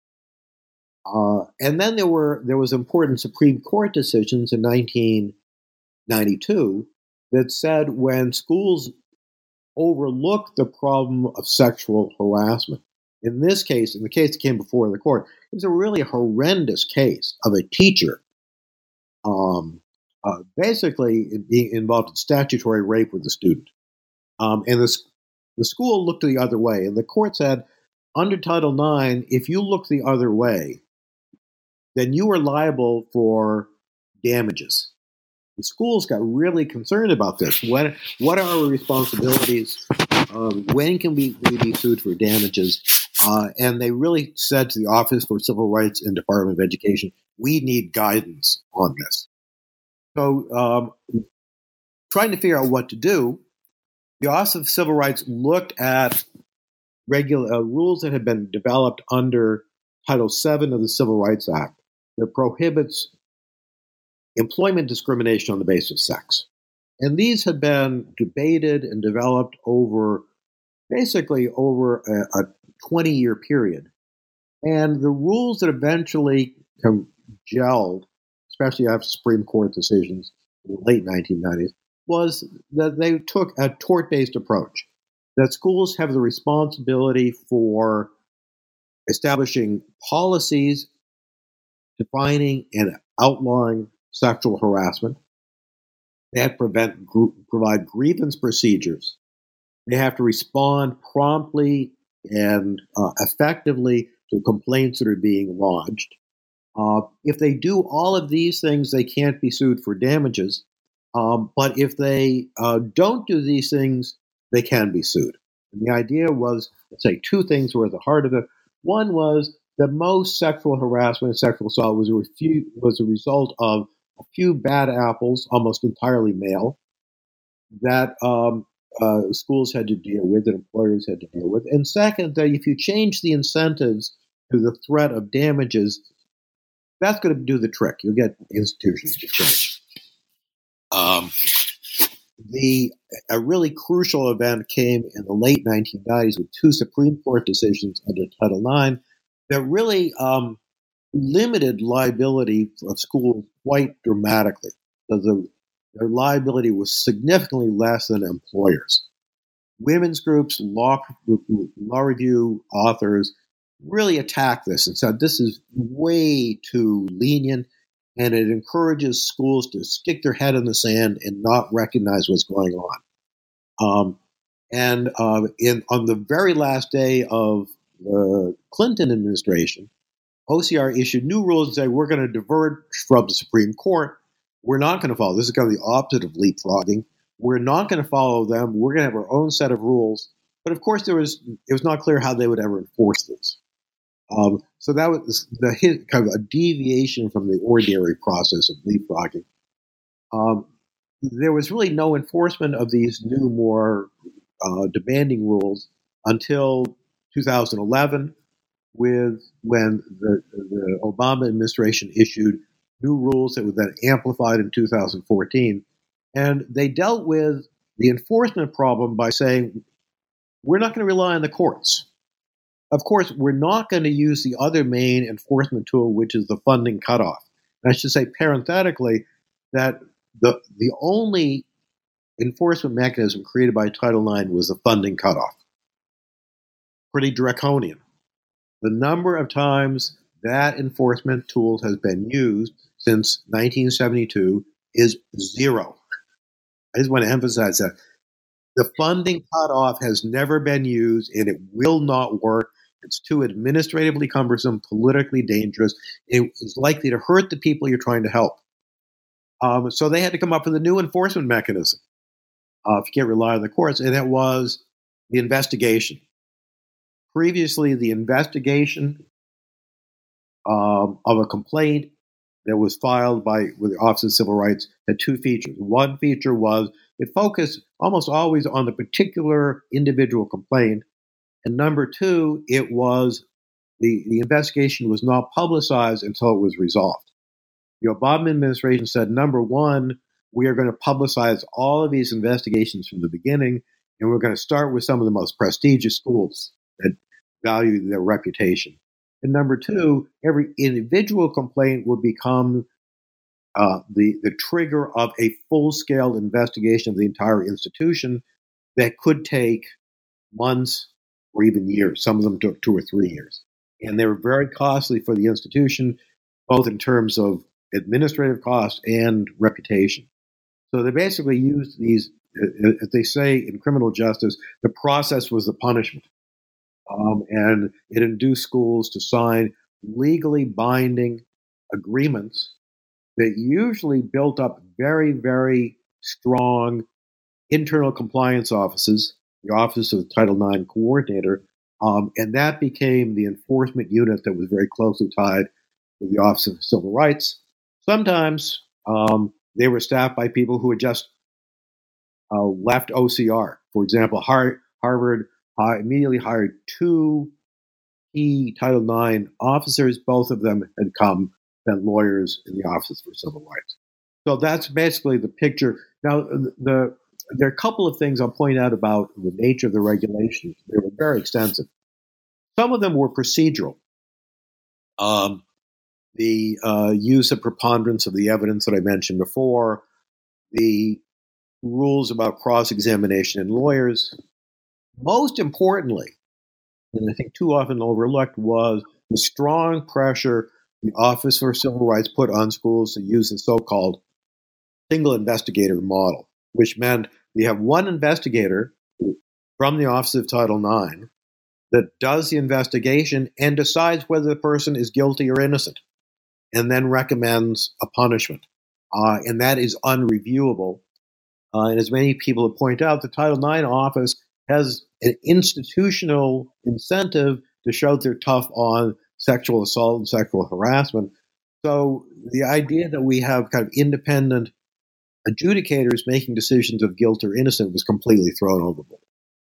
Uh, and then there were there was important Supreme Court decisions in nineteen ninety-two that said when schools overlooked the problem of sexual harassment, in this case, in the case that came before the court, it was a really horrendous case of a teacher um, uh, basically being involved in statutory rape with a student. Um, and the, the school looked the other way. And the court said, under Title nine, if you look the other way, then you are liable for damages. The schools got really concerned about this. What, what are our responsibilities? Um, when can we, we be sued for damages? Uh, and they really said to the Office for Civil Rights and Department of Education, we need guidance on this. So um, trying to figure out what to do, the Office of Civil Rights looked at regular uh, rules that had been developed under Title seven of the Civil Rights Act that prohibits employment discrimination on the basis of sex. And these had been debated and developed over basically over a, a twenty-year period. And the rules that eventually gelled, especially after Supreme Court decisions in the late nineteen nineties, was that they took a tort-based approach, that schools have the responsibility for establishing policies, defining and outlawing sexual harassment. They have to prevent, gr- provide grievance procedures. They have to respond promptly and uh, effectively to complaints that are being lodged. Uh, if they do all of these things, they can't be sued for damages. Um, but if they uh, don't do these things, they can be sued. And the idea was, let's say, two things were at the heart of it. One was that most sexual harassment and sexual assault was a, refu- was a result of a few bad apples, almost entirely male, that um, uh, schools had to deal with, that employers had to deal with. And second, that if you change the incentives to the threat of damages, that's going to do the trick. You'll get institutions to change. Um, the a really crucial event came in the late nineteen nineties with two Supreme Court decisions under Title nine that really um, limited liability of schools quite dramatically. So the, their liability was significantly less than employers. Women's groups, law, law review authors really attacked this and said this is way too lenient, and it encourages schools to stick their head in the sand and not recognize what's going on. Um, and uh, in on the very last day of the Clinton administration, O C R issued new rules and said, we're going to diverge from the Supreme Court. We're not going to follow. This is kind of the opposite of leapfrogging. We're not going to follow them. We're going to have our own set of rules. But of course, there was it was not clear how they would ever enforce this. Um, so that was the hit, kind of a deviation from the ordinary process of leapfrogging. Um, there was really no enforcement of these new, more uh, demanding rules until two thousand eleven, with when the, the Obama administration issued new rules that were then amplified in two thousand fourteen. And they dealt with the enforcement problem by saying, we're not going to rely on the courts. Of course, we're not going to use the other main enforcement tool, which is the funding cutoff. And I should say parenthetically that the the only enforcement mechanism created by Title nine was the funding cutoff. Pretty draconian. The number of times that enforcement tool has been used since nineteen seventy-two is zero. I just want to emphasize that. The funding cutoff has never been used, and it will not work. It's too administratively cumbersome, politically dangerous. It is likely to hurt the people you're trying to help. Um, so they had to come up with a new enforcement mechanism, uh, if you can't rely on the courts, and it was the investigation. Previously, the investigation um, of a complaint that was filed by with the Office of Civil Rights had two features. One feature was it focused almost always on the particular individual complaint. And number two, it was the, the investigation was not publicized until it was resolved. The Obama administration said, number one, we are going to publicize all of these investigations from the beginning, and we're going to start with some of the most prestigious schools that value their reputation. And number two, every individual complaint will become uh, the, the trigger of a full-scale investigation of the entire institution that could take months or even years. Some of them took two or three years. And they were very costly for the institution, both in terms of administrative costs and reputation. So they basically used these, as they say in criminal justice, the process was the punishment. Um, and it induced schools to sign legally binding agreements that usually built up very, very strong internal compliance offices, the Office of the Title nine Coordinator, um, and that became the enforcement unit that was very closely tied with the Office of Civil Rights. Sometimes um, they were staffed by people who had just uh, left O C R. For example, Har- Harvard uh, immediately hired two key Title nine officers. Both of them had come been lawyers in the Office for Civil Rights. So that's basically the picture. Now, the there are a couple of things I'll point out about the nature of the regulations. They were very extensive. Some of them were procedural. Um, the uh, use of preponderance of the evidence that I mentioned before, the rules about cross-examination in lawyers. Most importantly, and I think too often overlooked, was the strong pressure the Office for Civil Rights put on schools to use the so-called single investigator model, which meant you have one investigator from the Office of Title nine that does the investigation and decides whether the person is guilty or innocent, and then recommends a punishment. Uh, and that is unreviewable. Uh, and as many people have pointed out, the Title nine office has an institutional incentive to show that they're tough on sexual assault and sexual harassment. So the idea that we have kind of independent adjudicators making decisions of guilt or innocence was completely thrown overboard.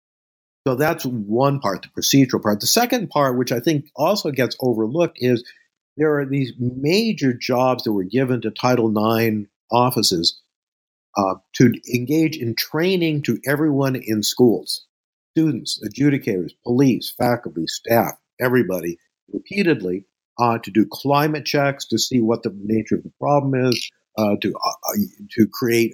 So that's one part, the procedural part. The second part, which I think also gets overlooked, is there are these major jobs that were given to Title nine offices uh, to engage in training to everyone in schools, students, adjudicators, police, faculty, staff, everybody, repeatedly, uh, to do climate checks, to see what the nature of the problem is, uh, to uh, to create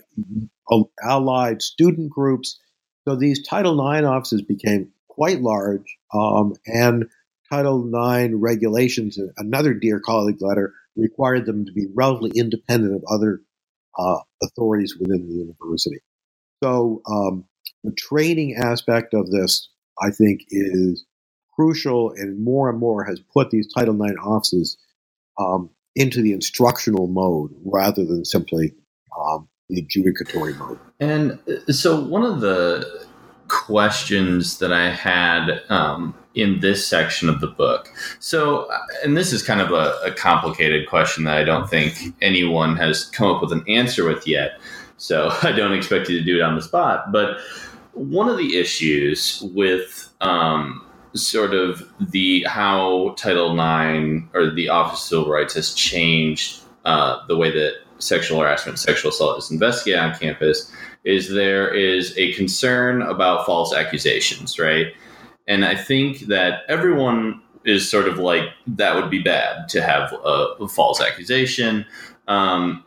allied student groups. So these Title nine offices became quite large, um, and Title nine regulations, another Dear Colleague letter, required them to be relatively independent of other uh, authorities within the university. So um, the training aspect of this, I think, is crucial, and more and more has put these Title nine offices um, into the instructional mode rather than simply um, the adjudicatory mode. And so one of the questions that I had um, in this section of the book, so, and this is kind of a, a complicated question that I don't think anyone has come up with an answer with yet, so I don't expect you to do it on the spot, but one of the issues with um, sort of the how Title nine or the Office of Civil Rights has changed uh, the way that sexual harassment, sexual assault is investigated on campus is there is a concern about false accusations, right? And I think that everyone is sort of like, that would be bad to have a, a false accusation. Um,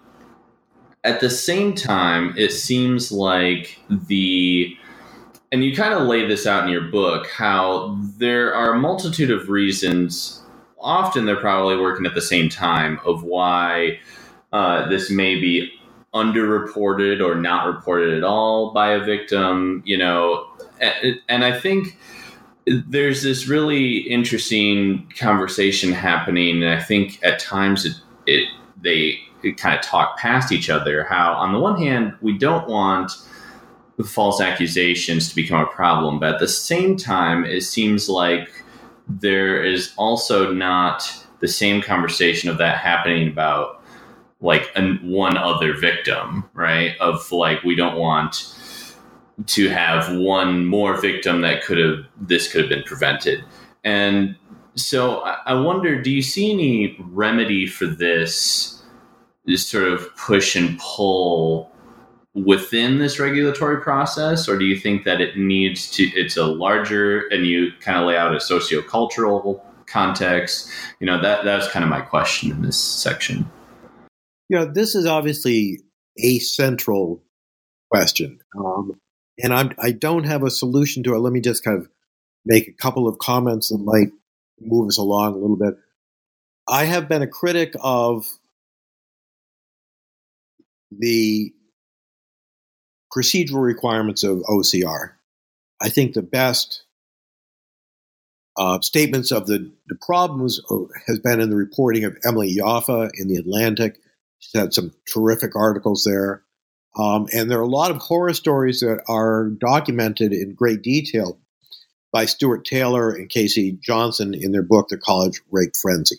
at the same time, it seems like the, and you kind of lay this out in your book, how there are a multitude of reasons, often they're probably working at the same time, of why uh, this may be underreported or not reported at all by a victim, you know, and, and I think there's this really interesting conversation happening, and I think at times it, it they it kind of talk past each other, how on the one hand, we don't want false accusations to become a problem, but at the same time, it seems like there is also not the same conversation of that happening about like an, one other victim, right? Of like, we don't want to have one more victim that could have, this could have been prevented. And so I, I wonder, do you see any remedy for this, this sort of push and pull within this regulatory process? Or do you think that it needs to, it's a larger, and you kind of lay out a sociocultural context? You know, that, that was kind of my question in this section. You know, this is obviously a central question, um, and I'm, I don't have a solution to it. Let me just kind of make a couple of comments that might move us along a little bit. I have been a critic of the procedural requirements of O C R. I think the best uh, statements of the, the problems has been in the reporting of Emily Yoffa in The Atlantic. She's had some terrific articles there. Um, and there are a lot of horror stories that are documented in great detail by Stuart Taylor and Casey Johnson in their book, The College Rape Frenzy.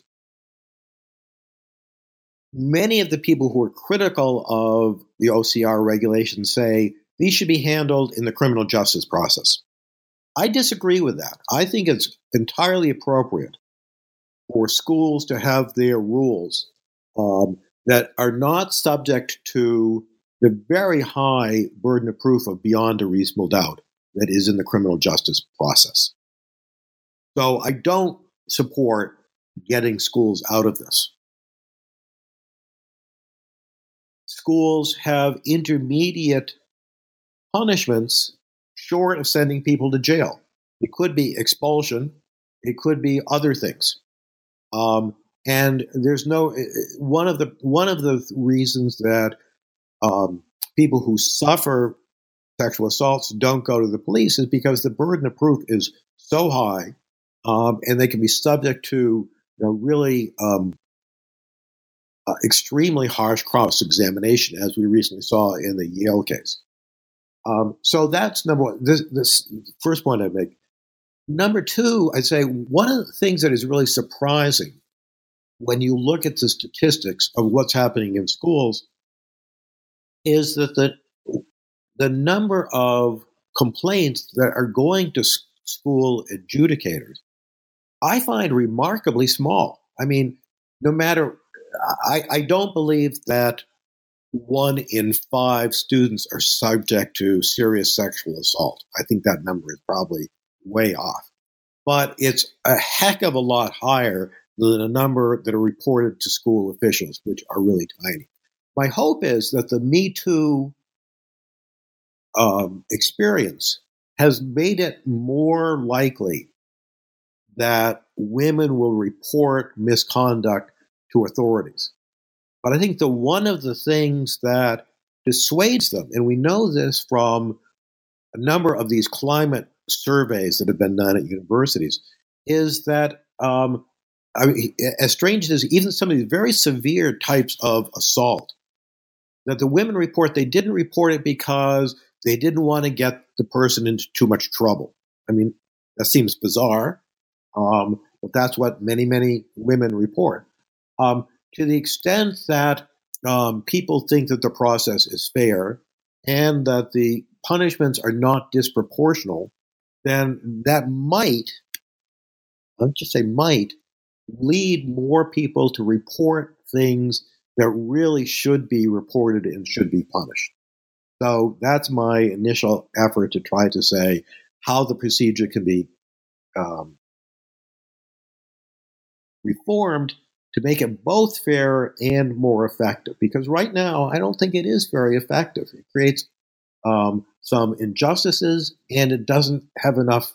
Many of the people who are critical of the O C R regulations say these should be handled in the criminal justice process. I disagree with that. I think it's entirely appropriate for schools to have their rules um, that are not subject to the very high burden of proof of beyond a reasonable doubt that is in the criminal justice process. So I don't support getting schools out of this. Schools have intermediate punishments short of sending people to jail. It could be expulsion. It could be other things. Um, and there's no one of the one of the reasons that um, people who suffer sexual assaults don't go to the police is because the burden of proof is so high, um, and they can be subject to you know, really um, uh, extremely harsh cross-examination, as we recently saw in the Yale case. Um, so that's number one. This, this first point I'd make. Number two, I'd say one of the things that is really surprising when you look at the statistics of what's happening in schools is that the the number of complaints that are going to school adjudicators, I find remarkably small. I mean, no matter, I, I don't believe that one in five students are subject to serious sexual assault. I think that number is probably way off. But it's a heck of a lot higher than the number that are reported to school officials, which are really tiny. My hope is that the Me Too um, experience has made it more likely that women will report misconduct to authorities. But I think the one of the things that dissuades them, and we know this from a number of these climate surveys that have been done at universities, is that um, I mean, as strange as even some of these very severe types of assault, that the women report, they didn't report it because they didn't want to get the person into too much trouble. I mean, that seems bizarre, um, but that's what many, many women report. Um, to the extent that um, people think that the process is fair and that the punishments are not disproportional, then that might, I'll just say might, lead more people to report things that really should be reported and should be punished. So that's my initial effort to try to say how the procedure can be um, reformed to make it both fair and more effective. Because right now, I don't think it is very effective. It creates um, some injustices, and it doesn't have enough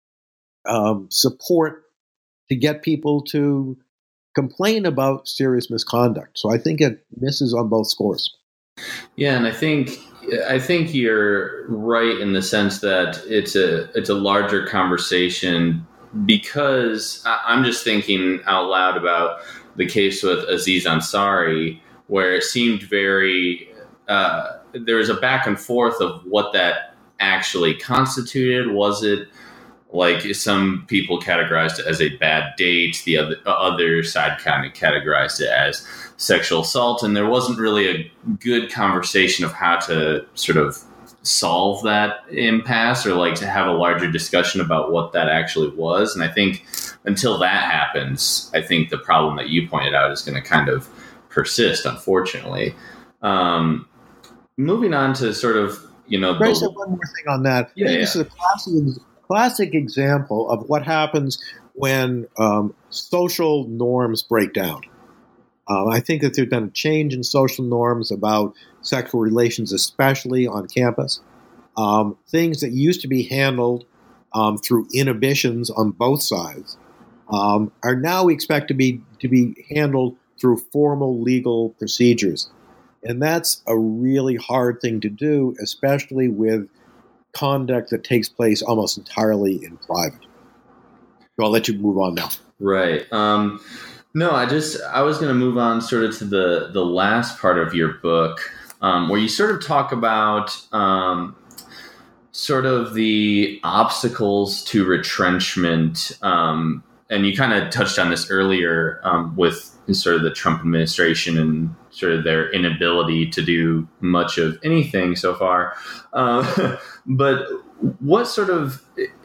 um, support to get people to complain about serious misconduct. So I think it misses on both scores. Yeah, and I think I think you're right in the sense that it's a it's a larger conversation, because I'm just thinking out loud about the case with Aziz Ansari, where it seemed very uh, there was a back and forth of what that actually constituted. Was it like some people categorized it as a bad date, the other other side kind of categorized it as sexual assault, and there wasn't really a good conversation of how to sort of solve that impasse, or like to have a larger discussion about what that actually was. And I think until that happens, I think the problem that you pointed out is going to kind of persist, unfortunately. Um, moving on to sort of, you know, Can I say one more thing on that? Yeah, yeah. This is a classic, classic example of what happens when um, social norms break down. Um, I think that there's been a change in social norms about sexual relations, especially on campus. Um, things that used to be handled um, through inhibitions on both sides um, are now we expect to be to be handled through formal legal procedures, and that's a really hard thing to do, especially with conduct that takes place almost entirely in private. So I'll let you move on now. Right. Um, no, I just I was going to move on sort of to the the last part of your book, um, where you sort of talk about um, sort of the obstacles to retrenchment, um, and you kind of touched on this earlier um, with sort of the Trump administration and sort of their inability to do much of anything so far. Uh, but what sort of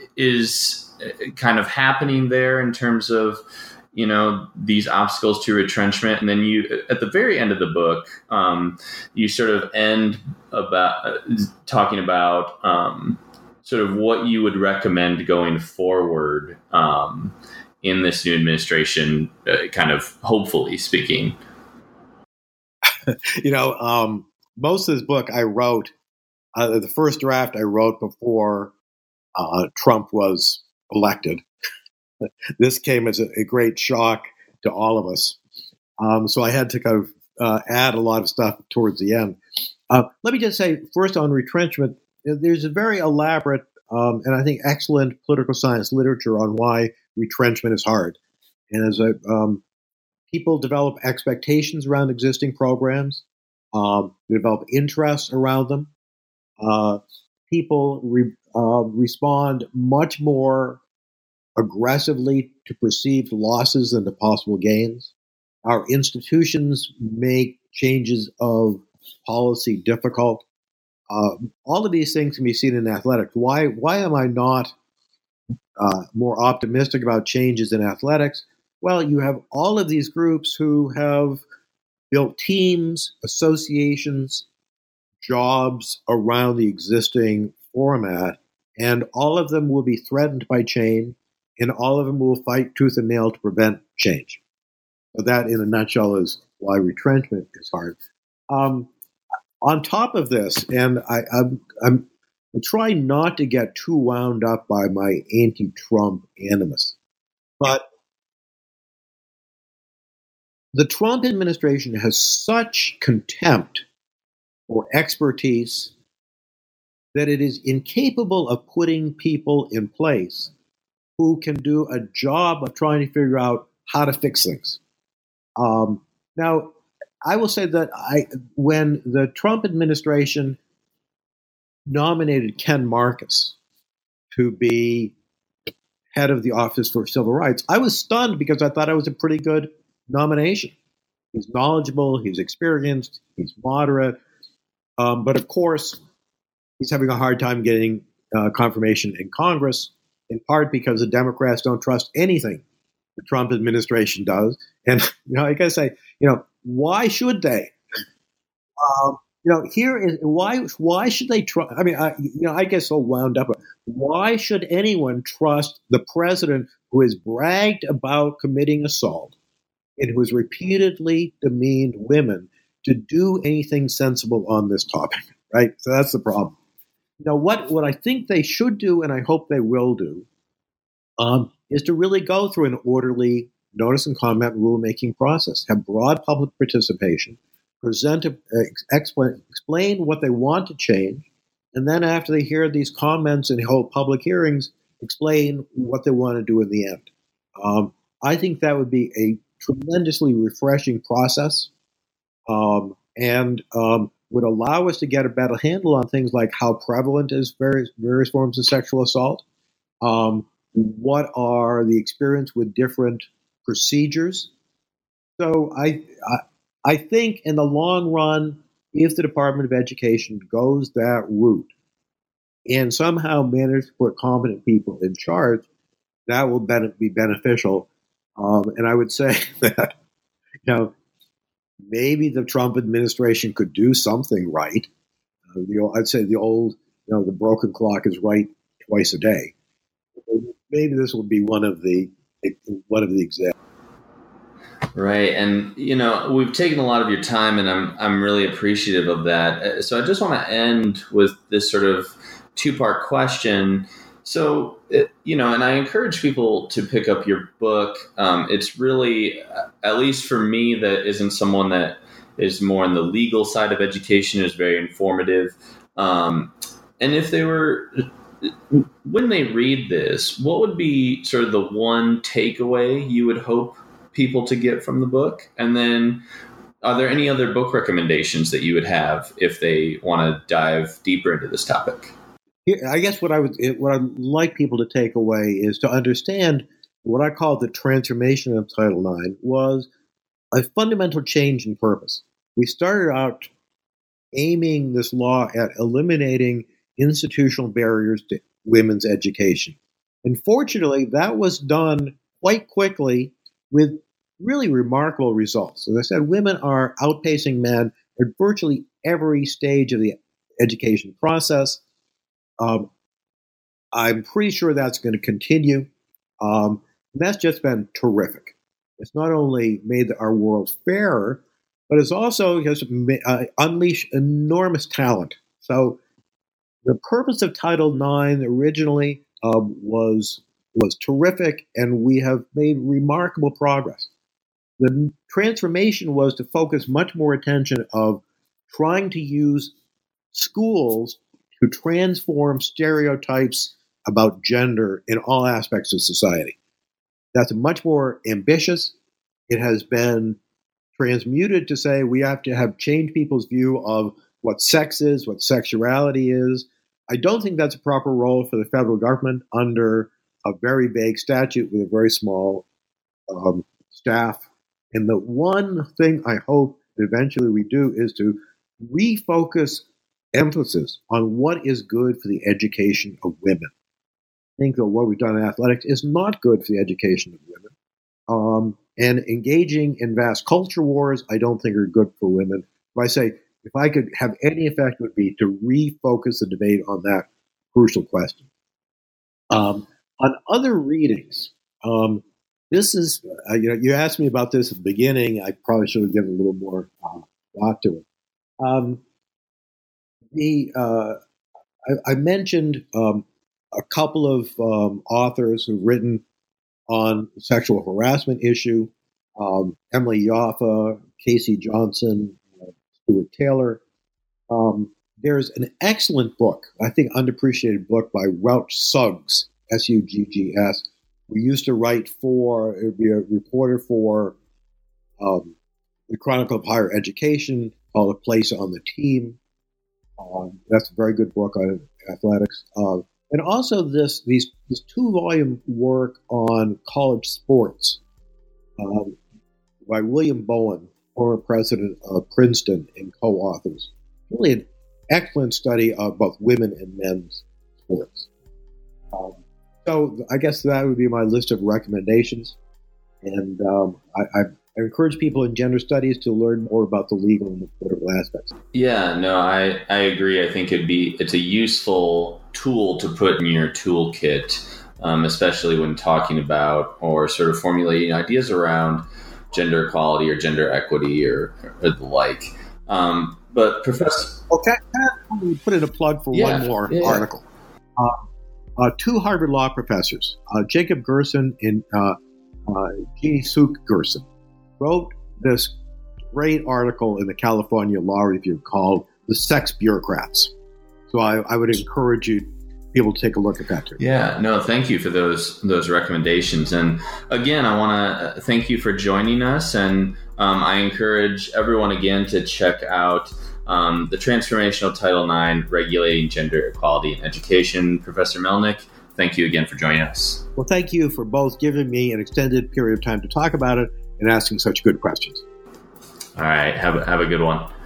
is kind of happening there in terms of, you know, these obstacles to retrenchment? And then you, at the very end of the book, um, you sort of end about uh, talking about um, sort of what you would recommend going forward um, in this new administration, uh, kind of hopefully speaking. You know, um, most of this book I wrote, uh, the first draft I wrote before uh, Trump was elected. This came as a, a great shock to all of us. Um, so I had to kind of uh, add a lot of stuff towards the end. Uh, let me just say, first on retrenchment, there's a very elaborate um, and I think excellent political science literature on why retrenchment is hard. And as a, um, people develop expectations around existing programs, um, they develop interests around them. Uh, people re, uh, respond much more aggressively to perceived losses than to possible gains. Our institutions make changes of policy difficult. Uh, all of these things can be seen in athletics. Why, why am I not uh, more optimistic about changes in athletics? Well, you have all of these groups who have built teams, associations, jobs around the existing format, and all of them will be threatened by change, and all of them will fight tooth and nail to prevent change. So that, in a nutshell, is why retrenchment is hard. Um, on top of this, and I, I'm, I'm I try not to get too wound up by my anti-Trump animus, but the Trump administration has such contempt for expertise that it is incapable of putting people in place who can do a job of trying to figure out how to fix things. Um, now, I will say that I, when the Trump administration nominated Ken Marcus to be head of the Office for Civil Rights, I was stunned because I thought it was a pretty good nomination. He's knowledgeable, he's experienced, he's moderate, um, but of course, he's having a hard time getting uh, confirmation in Congress, in part because the Democrats don't trust anything the Trump administration does. And, you know, I gotta say, you know, why should they? Um, you know, here is why. Why should they trust? I mean, I, you know, I get so wound up. Why should anyone trust the president who has bragged about committing assault and who has repeatedly demeaned women to do anything sensible on this topic? Right. So that's the problem. Now, what what I think they should do, and I hope they will do, um, is to really go through an orderly notice and comment rulemaking process, have broad public participation, present, a, explain, explain what they want to change, and then after they hear these comments and hold public hearings, explain what they want to do in the end. Um, I think that would be a tremendously refreshing process, um, and um, would allow us to get a better handle on things like how prevalent is various various forms of sexual assault, um, what are the experience with different procedures. So I, I I think in the long run, if the Department of Education goes that route and somehow manages to put competent people in charge, that will be beneficial. Um, and I would say that, you know, maybe the Trump administration could do something right. Uh, the, I'd say the old, you know, the broken clock is right twice a day. Maybe this would be one of the one of the examples. Right, and you know, we've taken a lot of your time, and I'm I'm really appreciative of that. So I just want to end with this sort of two part question. So, it, you know, and I encourage people to pick up your book. Um, it's really, at least for me, that isn't someone that is more on the legal side of education, is very informative. Um, and if they were, when they read this, what would be sort of the one takeaway you would hope people to get from the book? And then are there any other book recommendations that you would have if they want to dive deeper into this topic? I guess what I would what I'd like people to take away is to understand what I call the transformation of Title nine was a fundamental change in purpose. We started out aiming this law at eliminating institutional barriers to women's education. And fortunately, that was done quite quickly with really remarkable results. As I said, women are outpacing men at virtually every stage of the education process. Um, I'm pretty sure that's going to continue. Um, and that's just been terrific. It's not only made our world fairer, but it's also has uh, unleashed enormous talent. So the purpose of Title nine originally um, was was terrific, and we have made remarkable progress. The transformation was to focus much more attention of trying to use schools to transform stereotypes about gender in all aspects of society. That's much more ambitious. It has been transmuted to say we have to have changed people's view of what sex is, what sexuality is, I don't think that's a proper role for the federal government under a very vague statute with a very small um, staff. And the one thing I hope eventually we do is to refocus emphasis on what is good for the education of women. I think that what we've done in athletics is not good for the education of women. Um, and engaging in vast culture wars, I don't think are good for women. If I say, if I could have any effect, it would be to refocus the debate on that crucial question. Um, on other readings, um, this is, uh, you know, you asked me about this at the beginning. I probably should have given a little more uh, thought to it. Um, the uh, I, I mentioned um, a couple of um, authors who've written on the sexual harassment issue, um, Emily Yoffa, Casey Johnson, uh, Stuart Taylor. Um, there's an excellent book, I think underappreciated book by Welch Suggs, S U G G S. We used to write for, it would be a reporter for um, the Chronicle of Higher Education, called A Place on the Team. Um, that's a very good book on athletics. Uh, and also this these this two-volume work on college sports um, by William Bowen, former president of Princeton, and co-authors. Really an excellent study of both women and men's sports. Um, so I guess that would be my list of recommendations. And um, I, I, I encourage people in gender studies to learn more about the legal and the political aspects. Yeah, no, I, I agree. I think it'd be it's a useful tool to put in your toolkit, um, especially when talking about or sort of formulating ideas around gender equality or gender equity or, or the like. Um, but Professor, okay, can I put in a plug for yeah, one more yeah. article? Uh, uh, two Harvard law professors, uh, Jacob Gerson and uh, uh, Jeannie Suk Gerson, wrote this great article in the California Law Review called "The Sex Bureaucrats." So I, I would encourage you people to take a look at that too. Yeah, no, thank you for those those recommendations. And again, I want to thank you for joining us. And um, I encourage everyone again to check out um, the Transformational Title nine Regulating Gender Equality in Education. Professor Melnick, thank you again for joining us. Well, thank you for both giving me an extended period of time to talk about it and asking such good questions. All right, have a, have a good one.